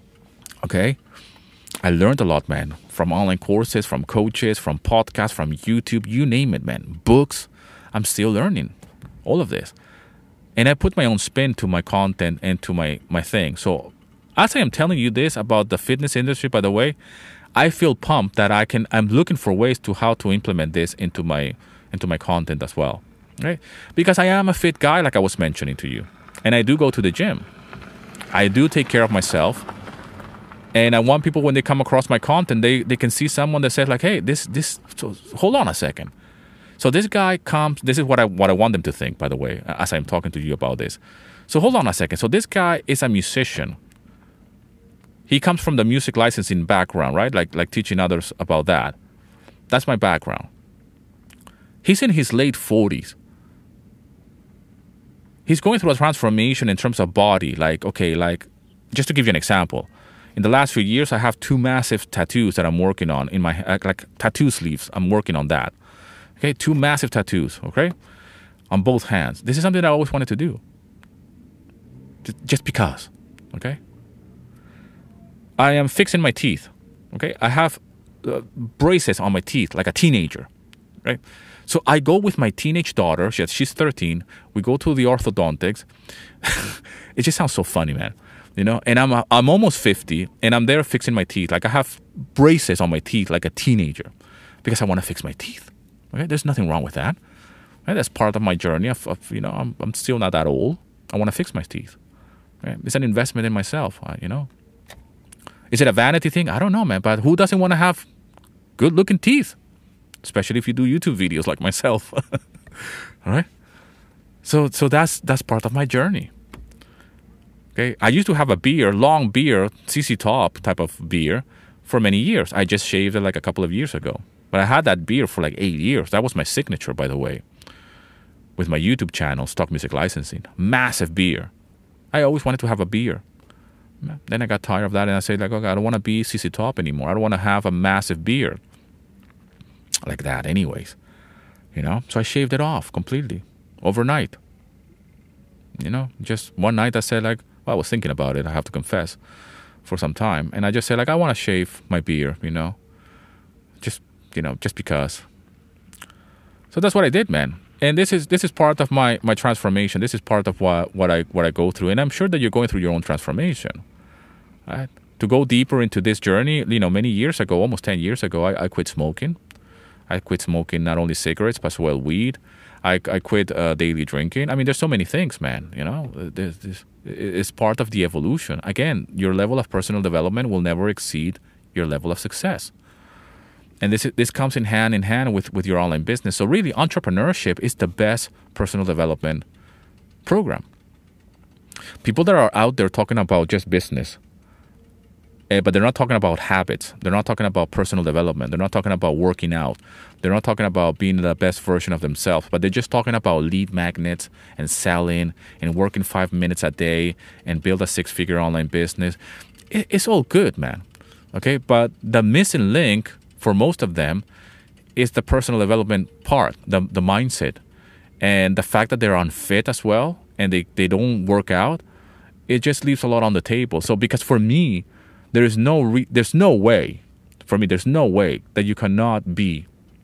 Speaker 1: Okay? I learned a lot, man, from online courses, from coaches, from podcasts, from YouTube, you name it, man. Books. I'm still learning all of this. And I put my own spin to my content and to my thing. So as I am telling you this about the fitness industry, by the way, I feel pumped that I'm looking for ways to how to implement this into my content as well. Right? Because I am a fit guy, like I was mentioning to you. And I do go to the gym. I do take care of myself. And I want people, when they come across my content, they can see someone that says like, hey, so hold on a second. So this guy comes, this is what I want them to think, by the way, as I'm talking to you about this. So hold on a second. So this guy is a musician. He comes from the music licensing background, right? Like teaching others about that. That's my background. He's in his late 40s. He's going through a transformation in terms of body. Just to give you an example. In the last few years, I have 2 massive tattoos that I'm working on in my, like tattoo sleeves. I'm working on that. Okay, 2 massive tattoos, okay? On both hands. This is something that I always wanted to do. Just because, okay? I am fixing my teeth, okay? I have braces on my teeth like a teenager, right? So I go with my teenage daughter. She's 13. We go to the orthodontics. It just sounds so funny, man. And I'm almost 50, and I'm there fixing my teeth. Like I have braces on my teeth like a teenager because I want to fix my teeth. Okay, there's nothing wrong with that. Right? That's part of my journey. I'm still not that old. I want to fix my teeth. Right? It's an investment in myself. Is it a vanity thing? I don't know, man. But who doesn't want to have good-looking teeth, especially if you do YouTube videos like myself? All right. So that's part of my journey. Okay. I used to have a long beard, CC Top type of beard, for many years. I just shaved it like a couple of years ago. But I had that beard for like 8 years. That was my signature, by the way, with my YouTube channel, Stock Music Licensing. Massive beard. I always wanted to have a beard. Then I got tired of that, and I said, like, okay, I don't want to be CC Top anymore. I don't want to have a massive beard like that anyways. So I shaved it off completely overnight. Just one night I said like, well, I was thinking about it, I have to confess, for some time. And I just said like, I want to shave my beard, just because. So that's what I did, man. And this is part of my transformation. This is part of what I go through. And I'm sure that you're going through your own transformation, right? To go deeper into this journey, many years ago, almost 10 years ago, I quit smoking. I quit smoking not only cigarettes, but as well weed. I quit daily drinking. I mean, there's so many things, man. It's part of the evolution. Again, your level of personal development will never exceed your level of success. And this comes in hand with your online business. So really, entrepreneurship is the best personal development program. People that are out there talking about just business, but they're not talking about habits. They're not talking about personal development. They're not talking about working out. They're not talking about being the best version of themselves. But they're just talking about lead magnets and selling and working 5 minutes a day and build a 6-figure online business. It's all good, man. Okay, but the missing link for most of them is the personal development part, the mindset, and the fact that they're unfit as well and they don't work out. It just leaves a lot on the table. So because for me, there's no way that you cannot be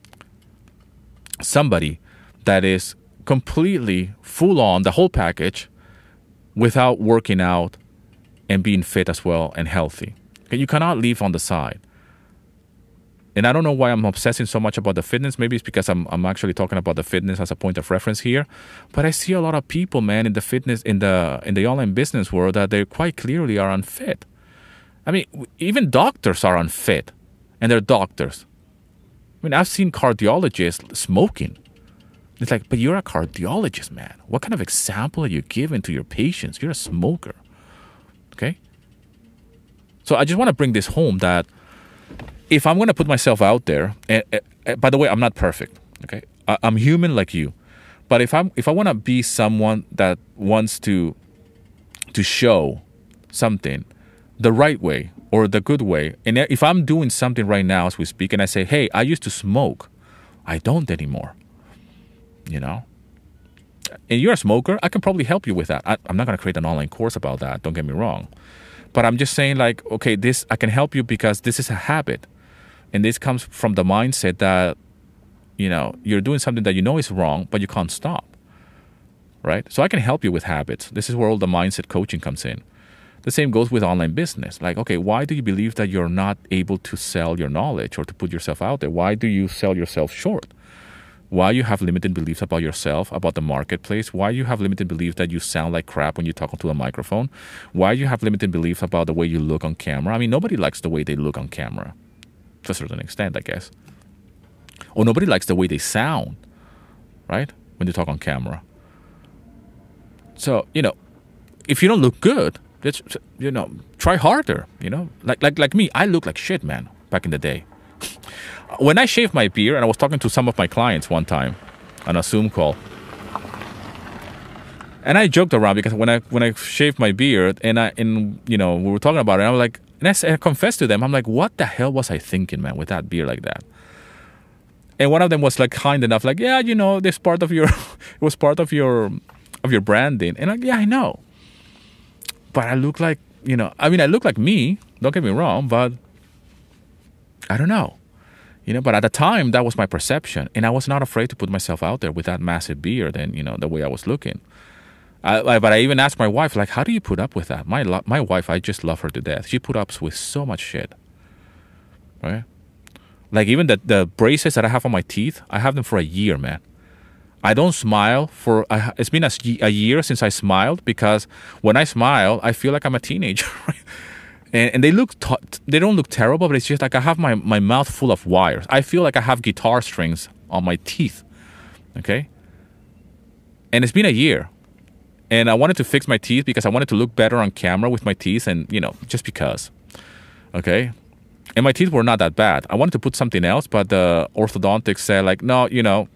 Speaker 1: somebody that is completely full on the whole package without working out and being fit as well and healthy. Okay, you cannot leave on the side. And I don't know why I'm obsessing so much about the fitness. Maybe it's because I'm actually talking about the fitness as a point of reference here. But I see a lot of people, man, in the fitness, in the online business world, that they quite clearly are unfit. I mean, even doctors are unfit, and they're doctors. I mean, I've seen cardiologists smoking. It's like, but you're a cardiologist, man. What kind of example are you giving to your patients? You're a smoker. Okay? So I just want to bring this home that if I'm going to put myself out there, and by the way, I'm not perfect, okay? I'm human like you. But if I want to be someone that wants to show something the right way or the good way, and if I'm doing something right now as we speak and I say, hey, I used to smoke, I don't anymore, and you're a smoker, I can probably help you with that. I'm not going to create an online course about that, don't get me wrong. But I'm just saying like, okay, I can help you because this is a habit. And this comes from the mindset that, you're doing something that you know is wrong, but you can't stop, right? So I can help you with habits. This is where all the mindset coaching comes in. The same goes with online business. Like, okay, why do you believe that you're not able to sell your knowledge or to put yourself out there? Why do you sell yourself short? Why you have limited beliefs about yourself, about the marketplace? Why you have limited beliefs that you sound like crap when you talk into a microphone? Why you have limited beliefs about the way you look on camera? I mean, nobody likes the way they look on camera. To a certain extent, I guess. Or nobody likes the way they sound, right? When they talk on camera. So, if you don't look good, let's, try harder, Like me, I look like shit, man, back in the day. When I shaved my beard, and I was talking to some of my clients one time on a Zoom call, and I joked around because when I shaved my beard and we were talking about it, I was like, and I confessed to them, I'm like, what the hell was I thinking, man, with that beard like that? And one of them was like kind enough, like, yeah, this part of your, it was part of your branding. And like, yeah, I know. But I look like, I look like me, don't get me wrong, but I don't know. But at the time, that was my perception. And I was not afraid to put myself out there with that massive beard and, the way I was looking. But I even asked my wife, like, how do you put up with that? My wife, I just love her to death. She put up with so much shit, right? Like even the braces that I have on my teeth, I have them for a year, man. I don't smile it's been a year since I smiled because when I smile, I feel like I'm a teenager, right? And they they don't look terrible, but it's just like I have my mouth full of wires. I feel like I have guitar strings on my teeth, okay? And it's been a year. And I wanted to fix my teeth because I wanted to look better on camera with my teeth and, just because. Okay? And my teeth were not that bad. I wanted to put something else, but the orthodontics said like, no,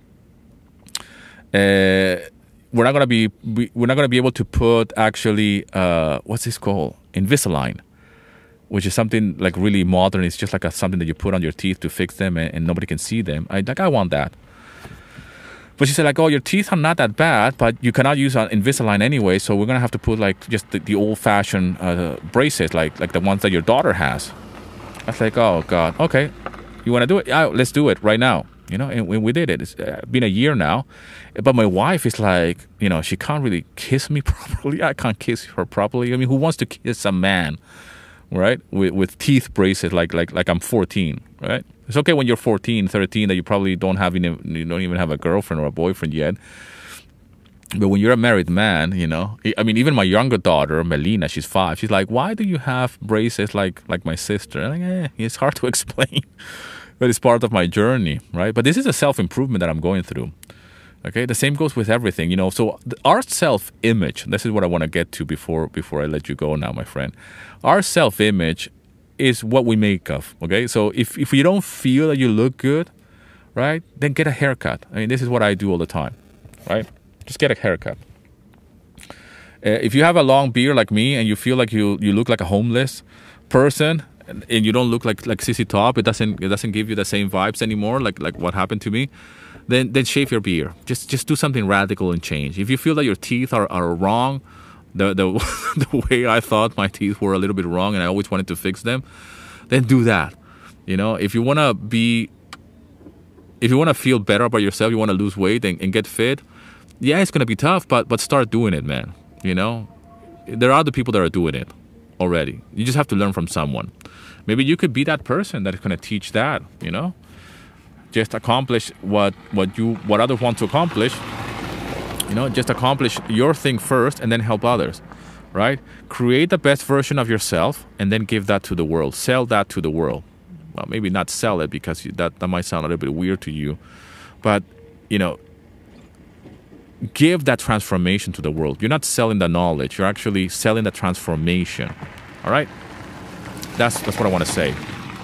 Speaker 1: we're not going to be able to put actually, what's this called? Invisalign, which is something like really modern. It's just like something that you put on your teeth to fix them and nobody can see them. I want that. But she said like, oh, your teeth are not that bad, but you cannot use Invisalign anyway, so we're gonna have to put like just the old-fashioned braces, like the ones that your daughter has. I was like, oh God, okay, you want to do it? Yeah, let's do it right now. And we did it. It's been a year now, but my wife is like, she can't really kiss me properly. I can't kiss her properly. I mean, who wants to kiss a man, right? With teeth braces like I'm 14, right? It's okay when you're 14, 13 that you probably don't even have a girlfriend or a boyfriend yet. But when you're a married man, I mean, even my younger daughter, Melina, she's 5. She's like, why do you have braces like my sister? I'm like, it's hard to explain, but it's part of my journey, right? But this is a self-improvement that I'm going through. Okay, the same goes with everything, So our self-image, this is what I want to get to before I let you go now, my friend. Our self-image is what we make of, okay? So if you don't feel that you look good, right, then get a haircut. I mean, this is what I do all the time, right? Just get a haircut. If you have a long beard like me and you feel like you look like a homeless person and you don't look like CC Top, it doesn't give you the same vibes anymore, like what happened to me, then shave your beard. Just do something radical and change. If you feel that your teeth are wrong, the way I thought my teeth were a little bit wrong and I always wanted to fix them, then do that. If you want to feel better about yourself, you want to lose weight and get fit, yeah, it's going to be tough, but start doing it, man. There are other people that are doing it already. You just have to learn from someone. Maybe you could be that person that is going to teach that, Just accomplish what others want to accomplish. Just accomplish your thing first and then help others, right? Create the best version of yourself and then give that to the world. Sell that to the world. Well, maybe not sell it because that might sound a little bit weird to you. But, give that transformation to the world. You're not selling the knowledge. You're actually selling the transformation, all right? That's what I want to say.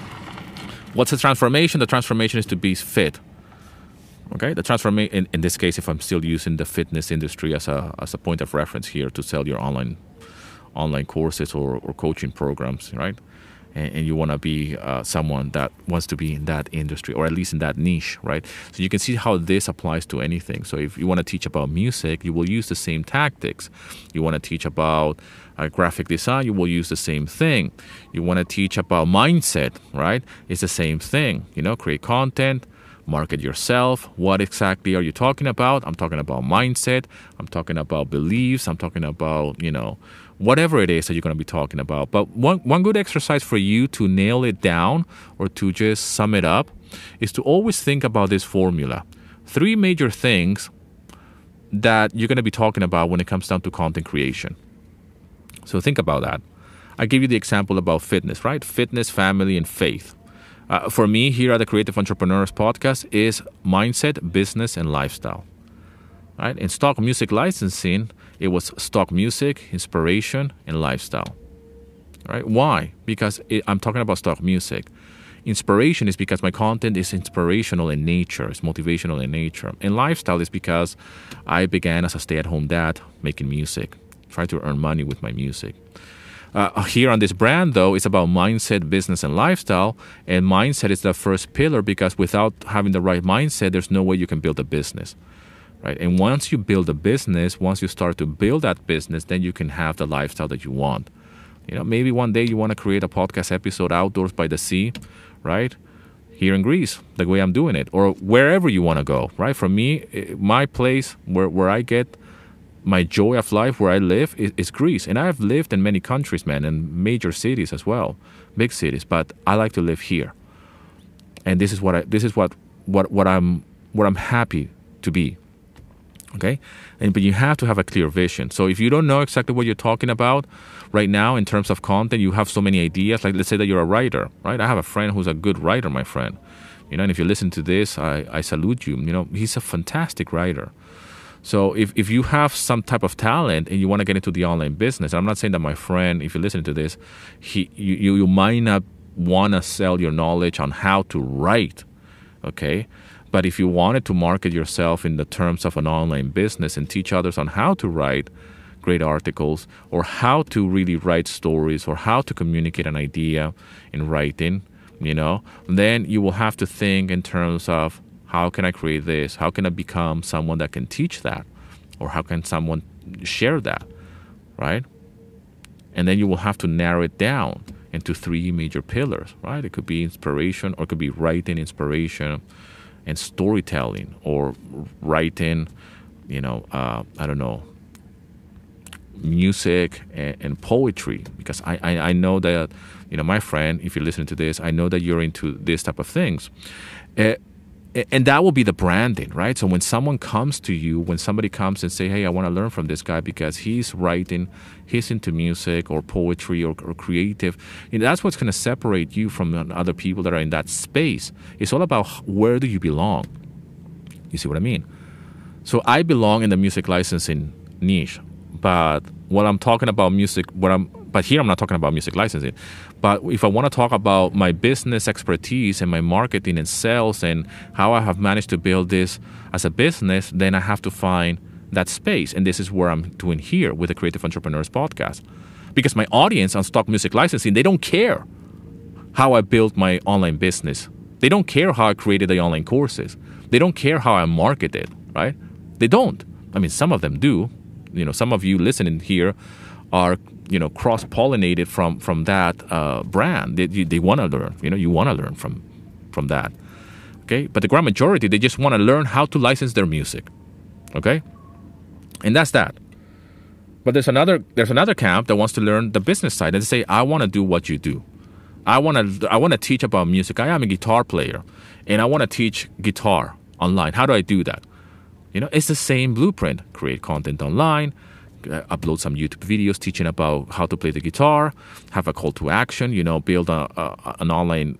Speaker 1: What's the transformation? The transformation is to be fit. Okay, the transformation in this case, if I'm still using the fitness industry as a point of reference here to sell your online courses or coaching programs, right? And you want to be someone that wants to be in that industry or at least in that niche, right? So you can see how this applies to anything. So if you want to teach about music, you will use the same tactics. You want to teach about graphic design, you will use the same thing. You want to teach about mindset, right? It's the same thing. Create content, market yourself. What exactly are you talking about? I'm talking about mindset. I'm talking about beliefs. I'm talking about, whatever it is that you're going to be talking about. But one good exercise for you to nail it down or to just sum it up is to always think about this formula. 3 major things that you're going to be talking about when it comes down to content creation. So think about that. I gave you the example about fitness, right? Fitness, family, and faith. For me, here at the Creative Entrepreneurs Podcast is mindset, business, and lifestyle. Right? In stock music licensing, it was stock music, inspiration, and lifestyle. Right? Why? Because I'm talking about stock music. Inspiration is because my content is inspirational in nature, it's motivational in nature. And lifestyle is because I began as a stay-at-home dad making music, trying to earn money with my music. Here on this brand, though, it's about mindset, business, and lifestyle. And mindset is the first pillar because without having the right mindset, there's no way you can build a business. Right? And once you build a business, once you start to build that business, then you can have the lifestyle that you want. Maybe one day you want to create a podcast episode outdoors by the sea, right? Here in Greece, the way I'm doing it, or wherever you want to go, right? For me, my place where I get my joy of life, where I live, is Greece. And I've lived in many countries, man, and major cities as well, big cities. But I like to live here, and this is what I'm happy to be. Okay, but you have to have a clear vision. So if you don't know exactly what you're talking about right now in terms of content, you have so many ideas. Like let's say that you're a writer, right? I have a friend who's a good writer, my friend. And if you listen to this, I salute you. He's a fantastic writer. So if you have some type of talent and you want to get into the online business, I'm not saying that my friend, if you listen to this, you might not want to sell your knowledge on how to write, okay? But if you wanted to market yourself in the terms of an online business and teach others on how to write great articles or how to really write stories or how to communicate an idea in writing, then you will have to think in terms of How can I create this? How can I become someone that can teach that? Or how can someone share that, right? And then you will have to narrow it down into 3 major pillars, right? It could be inspiration, or it could be writing, inspiration, and storytelling, or writing, I don't know, music and poetry. Because I know that, my friend, if you're listening to this, I know that you're into this type of things. And that will be the branding, right? So when someone comes to you, when somebody comes and say, hey, I want to learn from this guy because he's writing, he's into music or poetry or creative, that's what's going to separate you from other people that are in that space. It's all about where do you belong. You see what I mean? So I belong in the music licensing niche, but when I'm talking about music, but here I'm not talking about music licensing. But if I want to talk about my business expertise and my marketing and sales and how I have managed to build this as a business, then I have to find that space. And this is where I'm doing here with the Creative Entrepreneurs Podcast. Because my audience on Stock Music Licensing, they don't care how I built my online business. They don't care how I created the online courses. They don't care how I marketed, right? They don't. I mean, some of them do. Some of you listening here are, cross-pollinated from that brand. They want to learn. You want to learn from that. Okay, but the grand majority, they just want to learn how to license their music. Okay, and that's that. But there's another camp that wants to learn the business side and say, I want to do what you do. I want to teach about music. I am a guitar player, and I want to teach guitar online. How do I do that? It's the same blueprint. Create content online, upload some YouTube videos teaching about how to play the guitar, have a call to action, build an online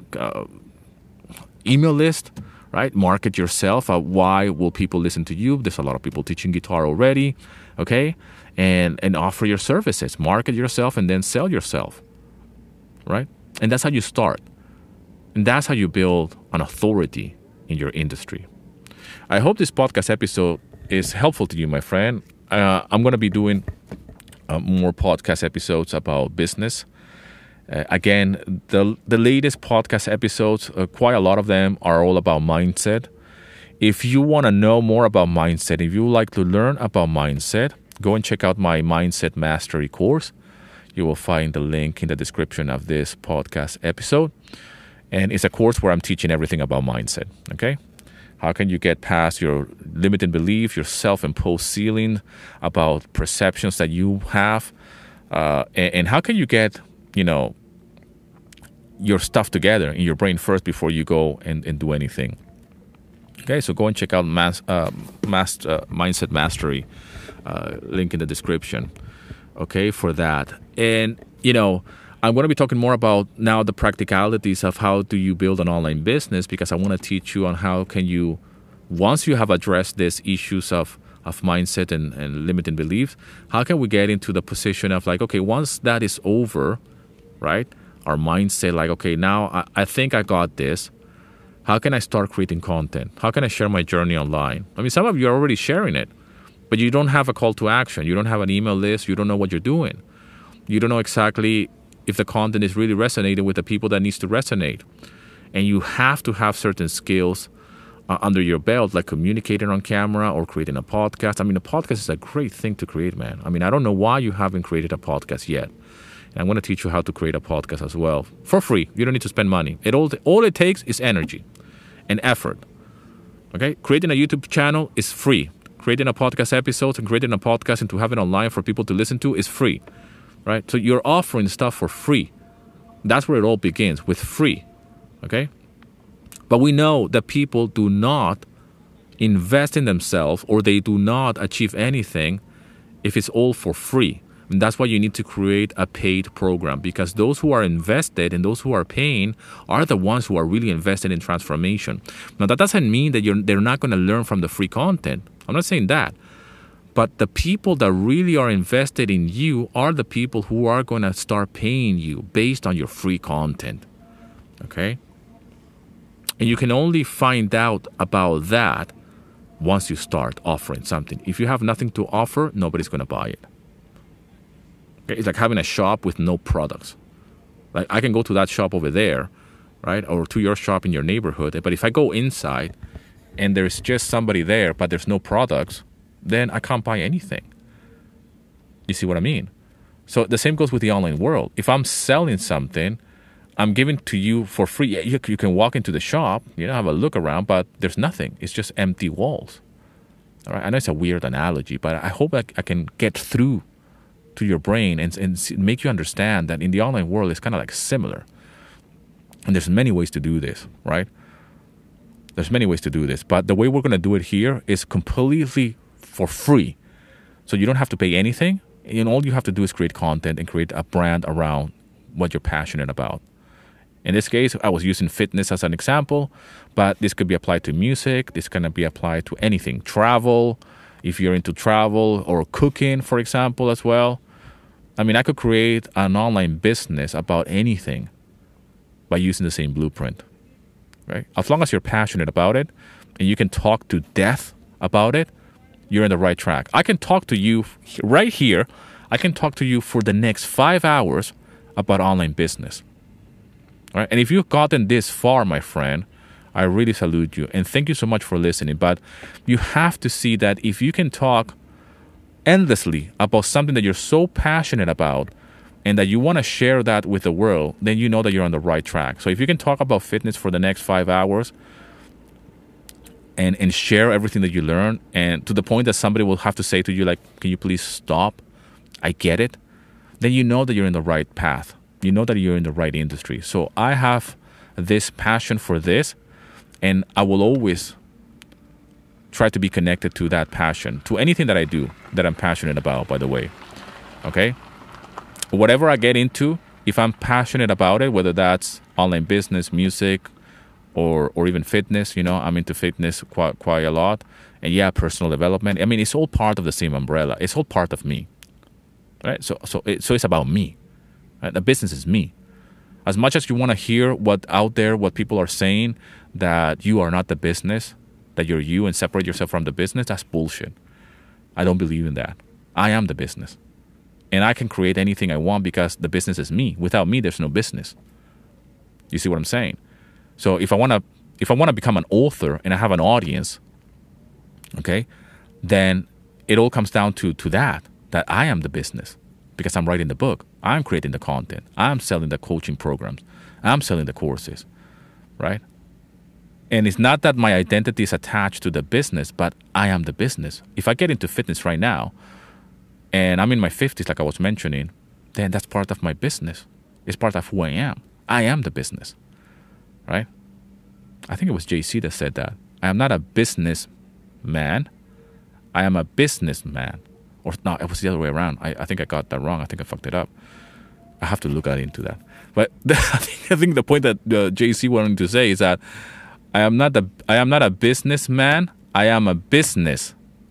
Speaker 1: email list, right? Market yourself. Why will people listen to you? There's a lot of people teaching guitar already, okay? And offer your services. Market yourself and then sell yourself, right? And that's how you start. And that's how you build an authority in your industry. I hope this podcast episode is helpful to you, my friend. I'm going to be doing more podcast episodes about business. Again, the latest podcast episodes, quite a lot of them are all about mindset. If you want to know more about mindset, if you would like to learn about mindset, go and check out my Mindset Mastery course. You will find the link in the description of this podcast episode. And it's a course where I'm teaching everything about mindset, okay? How can you get past your limiting belief, your self-imposed ceiling about perceptions that you have? And how can you get, your stuff together in your brain first before you go and do anything? Okay, so go and check out Mindset Mastery, link in the description, okay, for that. And, I'm going to be talking more about now the practicalities of how do you build an online business, because I want to teach you on how can you, once you have addressed these issues of mindset and limiting beliefs, how can we get into the position of like, okay, once that is over, right, our mindset, like, okay, now I think I got this. How can I start creating content? How can I share my journey online? I mean, some of you are already sharing it, but you don't have a call to action. You don't have an email list. You don't know what you're doing. You don't know exactly if the content is really resonating with the people that needs to resonate. And you have to have certain skills under your belt, like communicating on camera or creating a podcast. I mean, a podcast is a great thing to create, man. I mean, I don't know why you haven't created a podcast yet. And I'm going to teach you how to create a podcast as well for free. You don't need to spend money. All it takes is energy and effort. Okay? Creating a YouTube channel is free. Creating a podcast episode and creating a podcast and to have it online for people to listen to is free. Right? So you're offering stuff for free. That's where it all begins, with free. Okay? But we know that people do not invest in themselves, or they do not achieve anything if it's all for free. And that's why you need to create a paid program, because those who are invested and those who are paying are the ones who are really invested in transformation. Now, that doesn't mean that they're not going to learn from the free content. I'm not saying that. But the people that really are invested in you are the people who are going to start paying you based on your free content. Okay? And you can only find out about that once you start offering something. If you have nothing to offer, nobody's going to buy it. Okay? It's like having a shop with no products. Like, I can go to that shop over there, right? Or to your shop in your neighborhood. But if I go inside, and there's just somebody there, but there's no products, then I can't buy anything. You see what I mean? So the same goes with the online world. If I'm selling something, I'm giving to you for free. Yeah, you can walk into the shop, have a look around, but there's nothing. It's just empty walls. All right. I know it's a weird analogy, but I hope I can get through to your brain and make you understand that in the online world, it's kind of like similar. And there's many ways to do this, right? There's many ways to do this, but the way we're going to do it here is completely for free. So you don't have to pay anything, and all you have to do is create content and create a brand around what you're passionate about. In this case, I was using fitness as an example, but this could be applied to music. This can be applied to anything. Travel, if you're into travel, or cooking, for example, as well. I mean, I could create an online business about anything by using the same blueprint, right? As long as you're passionate about it and you can talk to death about it, you're in the right track. I can talk to you right here. I can talk to you for the next 5 hours about online business. All right? And if you've gotten this far, my friend, I really salute you. And thank you so much for listening. But you have to see that if you can talk endlessly about something that you're so passionate about and that you want to share that with the world, then you know that you're on the right track. So if you can talk about fitness for the next 5 hours and share everything that you learn, and to the point that somebody will have to say to you, like, can you please stop? I get it. Then you know that you're in the right path. You know that you're in the right industry. So I have this passion for this, and I will always try to be connected to that passion, to anything that I do that I'm passionate about, by the way. Okay? Whatever I get into, if I'm passionate about it, whether that's online business, music, or even fitness, I'm into fitness quite a lot. And yeah, personal development. I mean, it's all part of the same umbrella. It's all part of me. Right? So it's about me. Right? The business is me. As much as you want to hear what people are saying, that you are not the business, that you're you and separate yourself from the business, that's bullshit. I don't believe in that. I am the business. And I can create anything I want because the business is me. Without me, there's no business. You see what I'm saying? So if I want to become an author and I have an audience, okay, then it all comes down to that I am the business because I'm writing the book. I'm creating the content. I'm selling the coaching programs. I'm selling the courses, right? And it's not that my identity is attached to the business, but I am the business. If I get into fitness right now and I'm in my 50s, like I was mentioning, then that's part of my business. It's part of who I am. I am the business, right? I think it was JC that said that. I am not a business man. I am a businessman. Or no, it was the other way around. I think I got that wrong. I think I fucked it up. I have to look into that. But I think the point that JC wanted to say is that I am not a businessman. I am a business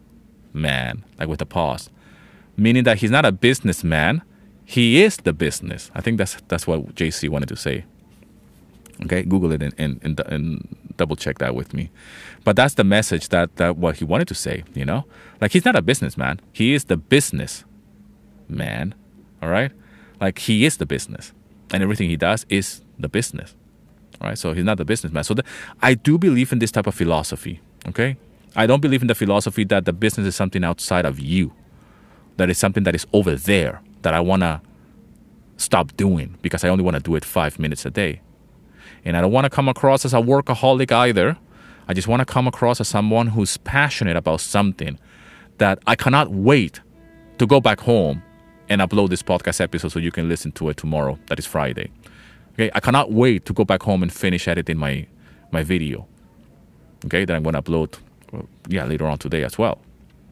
Speaker 1: man, like with a pause, meaning that he's not a businessman. He is the business. I think that's what JC wanted to say. Okay, Google it and double check that with me. But that's the message that what he wanted to say. Like he's not a businessman. He is the business man. All right, like he is the business, and everything he does is the business. All right, so he's not the businessman. So I do believe in this type of philosophy. Okay, I don't believe in the philosophy that the business is something outside of you, that is something that is over there that I want to stop doing because I only want to do it 5 minutes a day. And I don't want to come across as a workaholic either. I just want to come across as someone who's passionate about something that I cannot wait to go back home and upload this podcast episode so you can listen to it tomorrow. That is Friday. Okay, I cannot wait to go back home and finish editing my video. Okay, that I'm going to upload later on today as well.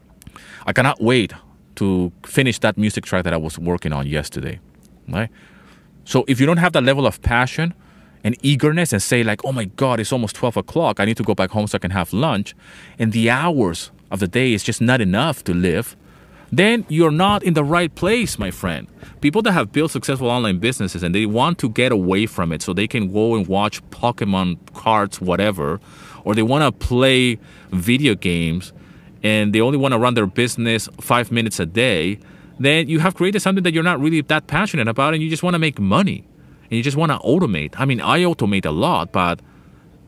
Speaker 1: I cannot wait to finish that music track that I was working on yesterday. Right? So if you don't have that level of passion and eagerness and say like, oh my God, it's almost 12 o'clock. I need to go back home so I can have lunch. And the hours of the day is just not enough to live. Then you're not in the right place, my friend. People that have built successful online businesses and they want to get away from it so they can go and watch Pokemon cards, whatever, or they want to play video games and they only want to run their business 5 minutes a day, then you have created something that you're not really that passionate about and you just want to make money. And you just want to automate. I mean, I automate a lot, but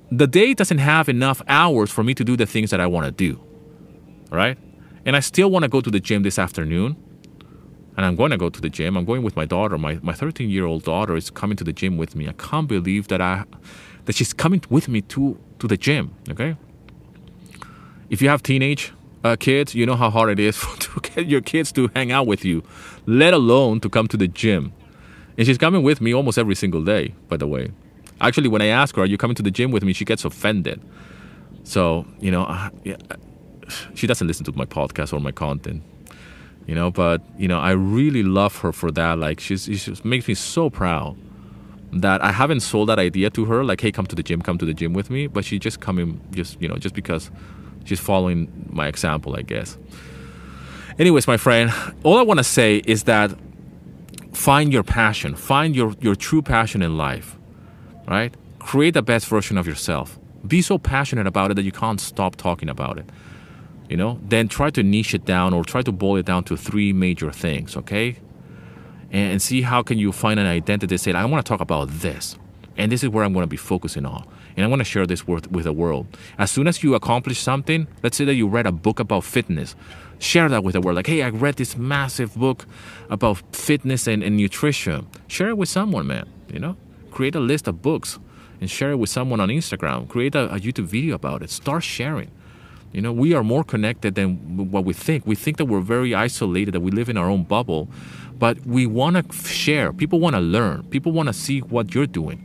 Speaker 1: the day doesn't have enough hours for me to do the things that I want to do. All right? And I still want to go to the gym this afternoon. And I'm going to go to the gym. I'm going with my daughter. My 13-year-old daughter is coming to the gym with me. I can't believe that she's coming with me to the gym. Okay? If you have teenage kids, you know how hard it is to get your kids to hang out with you, let alone to come to the gym. And she's coming with me almost every single day, by the way. Actually, when I ask her, are you coming to the gym with me, she gets offended. So, she doesn't listen to my podcast or my content. But I really love her for that. Like, she makes me so proud that I haven't sold that idea to her. Like, hey, come to the gym with me. But she just coming, just because she's following my example, I guess. Anyways, my friend, all I want to say is that find your passion, find your true passion in life, right? Create the best version of yourself. Be so passionate about it that you can't stop talking about it. Then try to niche it down or try to boil it down to 3 major things, okay? And see how can you find an identity, say, I want to talk about this. And this is where I'm going to be focusing on. And I want to share this with the world. As soon as you accomplish something, let's say that you read a book about fitness, share that with the world. Like, hey, I read this massive book about fitness and nutrition. Share it with someone, man, Create a list of books and share it with someone on Instagram. Create a YouTube video about it. Start sharing. We are more connected than what we think. We think that we're very isolated, that we live in our own bubble. But we want to share. People want to learn. People want to see what you're doing.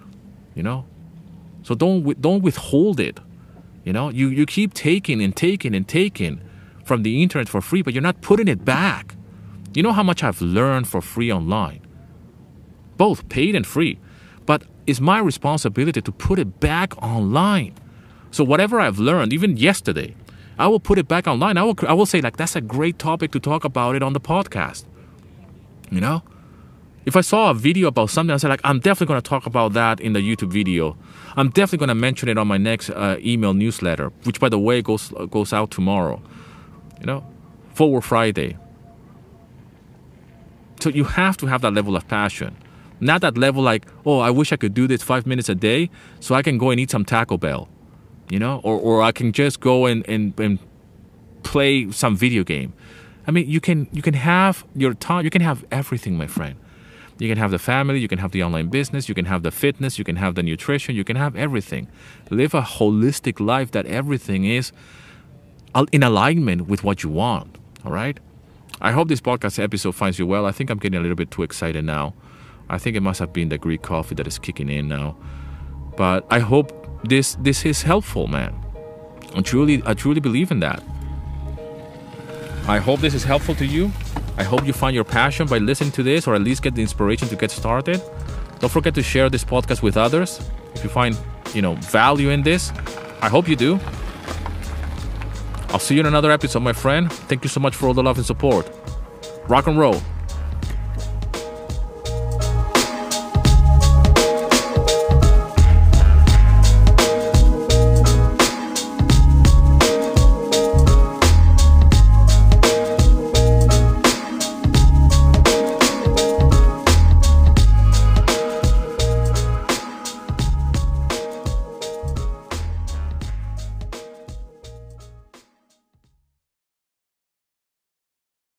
Speaker 1: So don't withhold it. You keep taking and taking and taking from the internet for free, but you're not putting it back. You know how much I've learned for free online? Both paid and free. But it's my responsibility to put it back online. So whatever I've learned, even yesterday, I will put it back online. I will say, like, that's a great topic to talk about it on the podcast. If I saw a video about something, I say, like, I'm definitely going to talk about that in the YouTube video. I'm definitely going to mention it on my next email newsletter, which, by the way, goes out tomorrow. Forward Friday. So you have to have that level of passion. Not that level like, oh, I wish I could do this 5 minutes a day so I can go and eat some Taco Bell. Or I can just go and play some video game. I mean, you can have your time. You can have everything, my friend. You can have the family. You can have the online business. You can have the fitness. You can have the nutrition. You can have everything. Live a holistic life that everything is in alignment with what you want. All right? I hope this podcast episode finds you well. I think I'm getting a little bit too excited now. I think it must have been the Greek coffee that is kicking in now. But I hope this is helpful, man. I truly believe in that. I hope this is helpful to you. I hope you find your passion by listening to this, or at least get the inspiration to get started. Don't forget to share this podcast with others. If you find, value in this, I hope you do. I'll see you in another episode, my friend. Thank you so much for all the love and support. Rock and roll.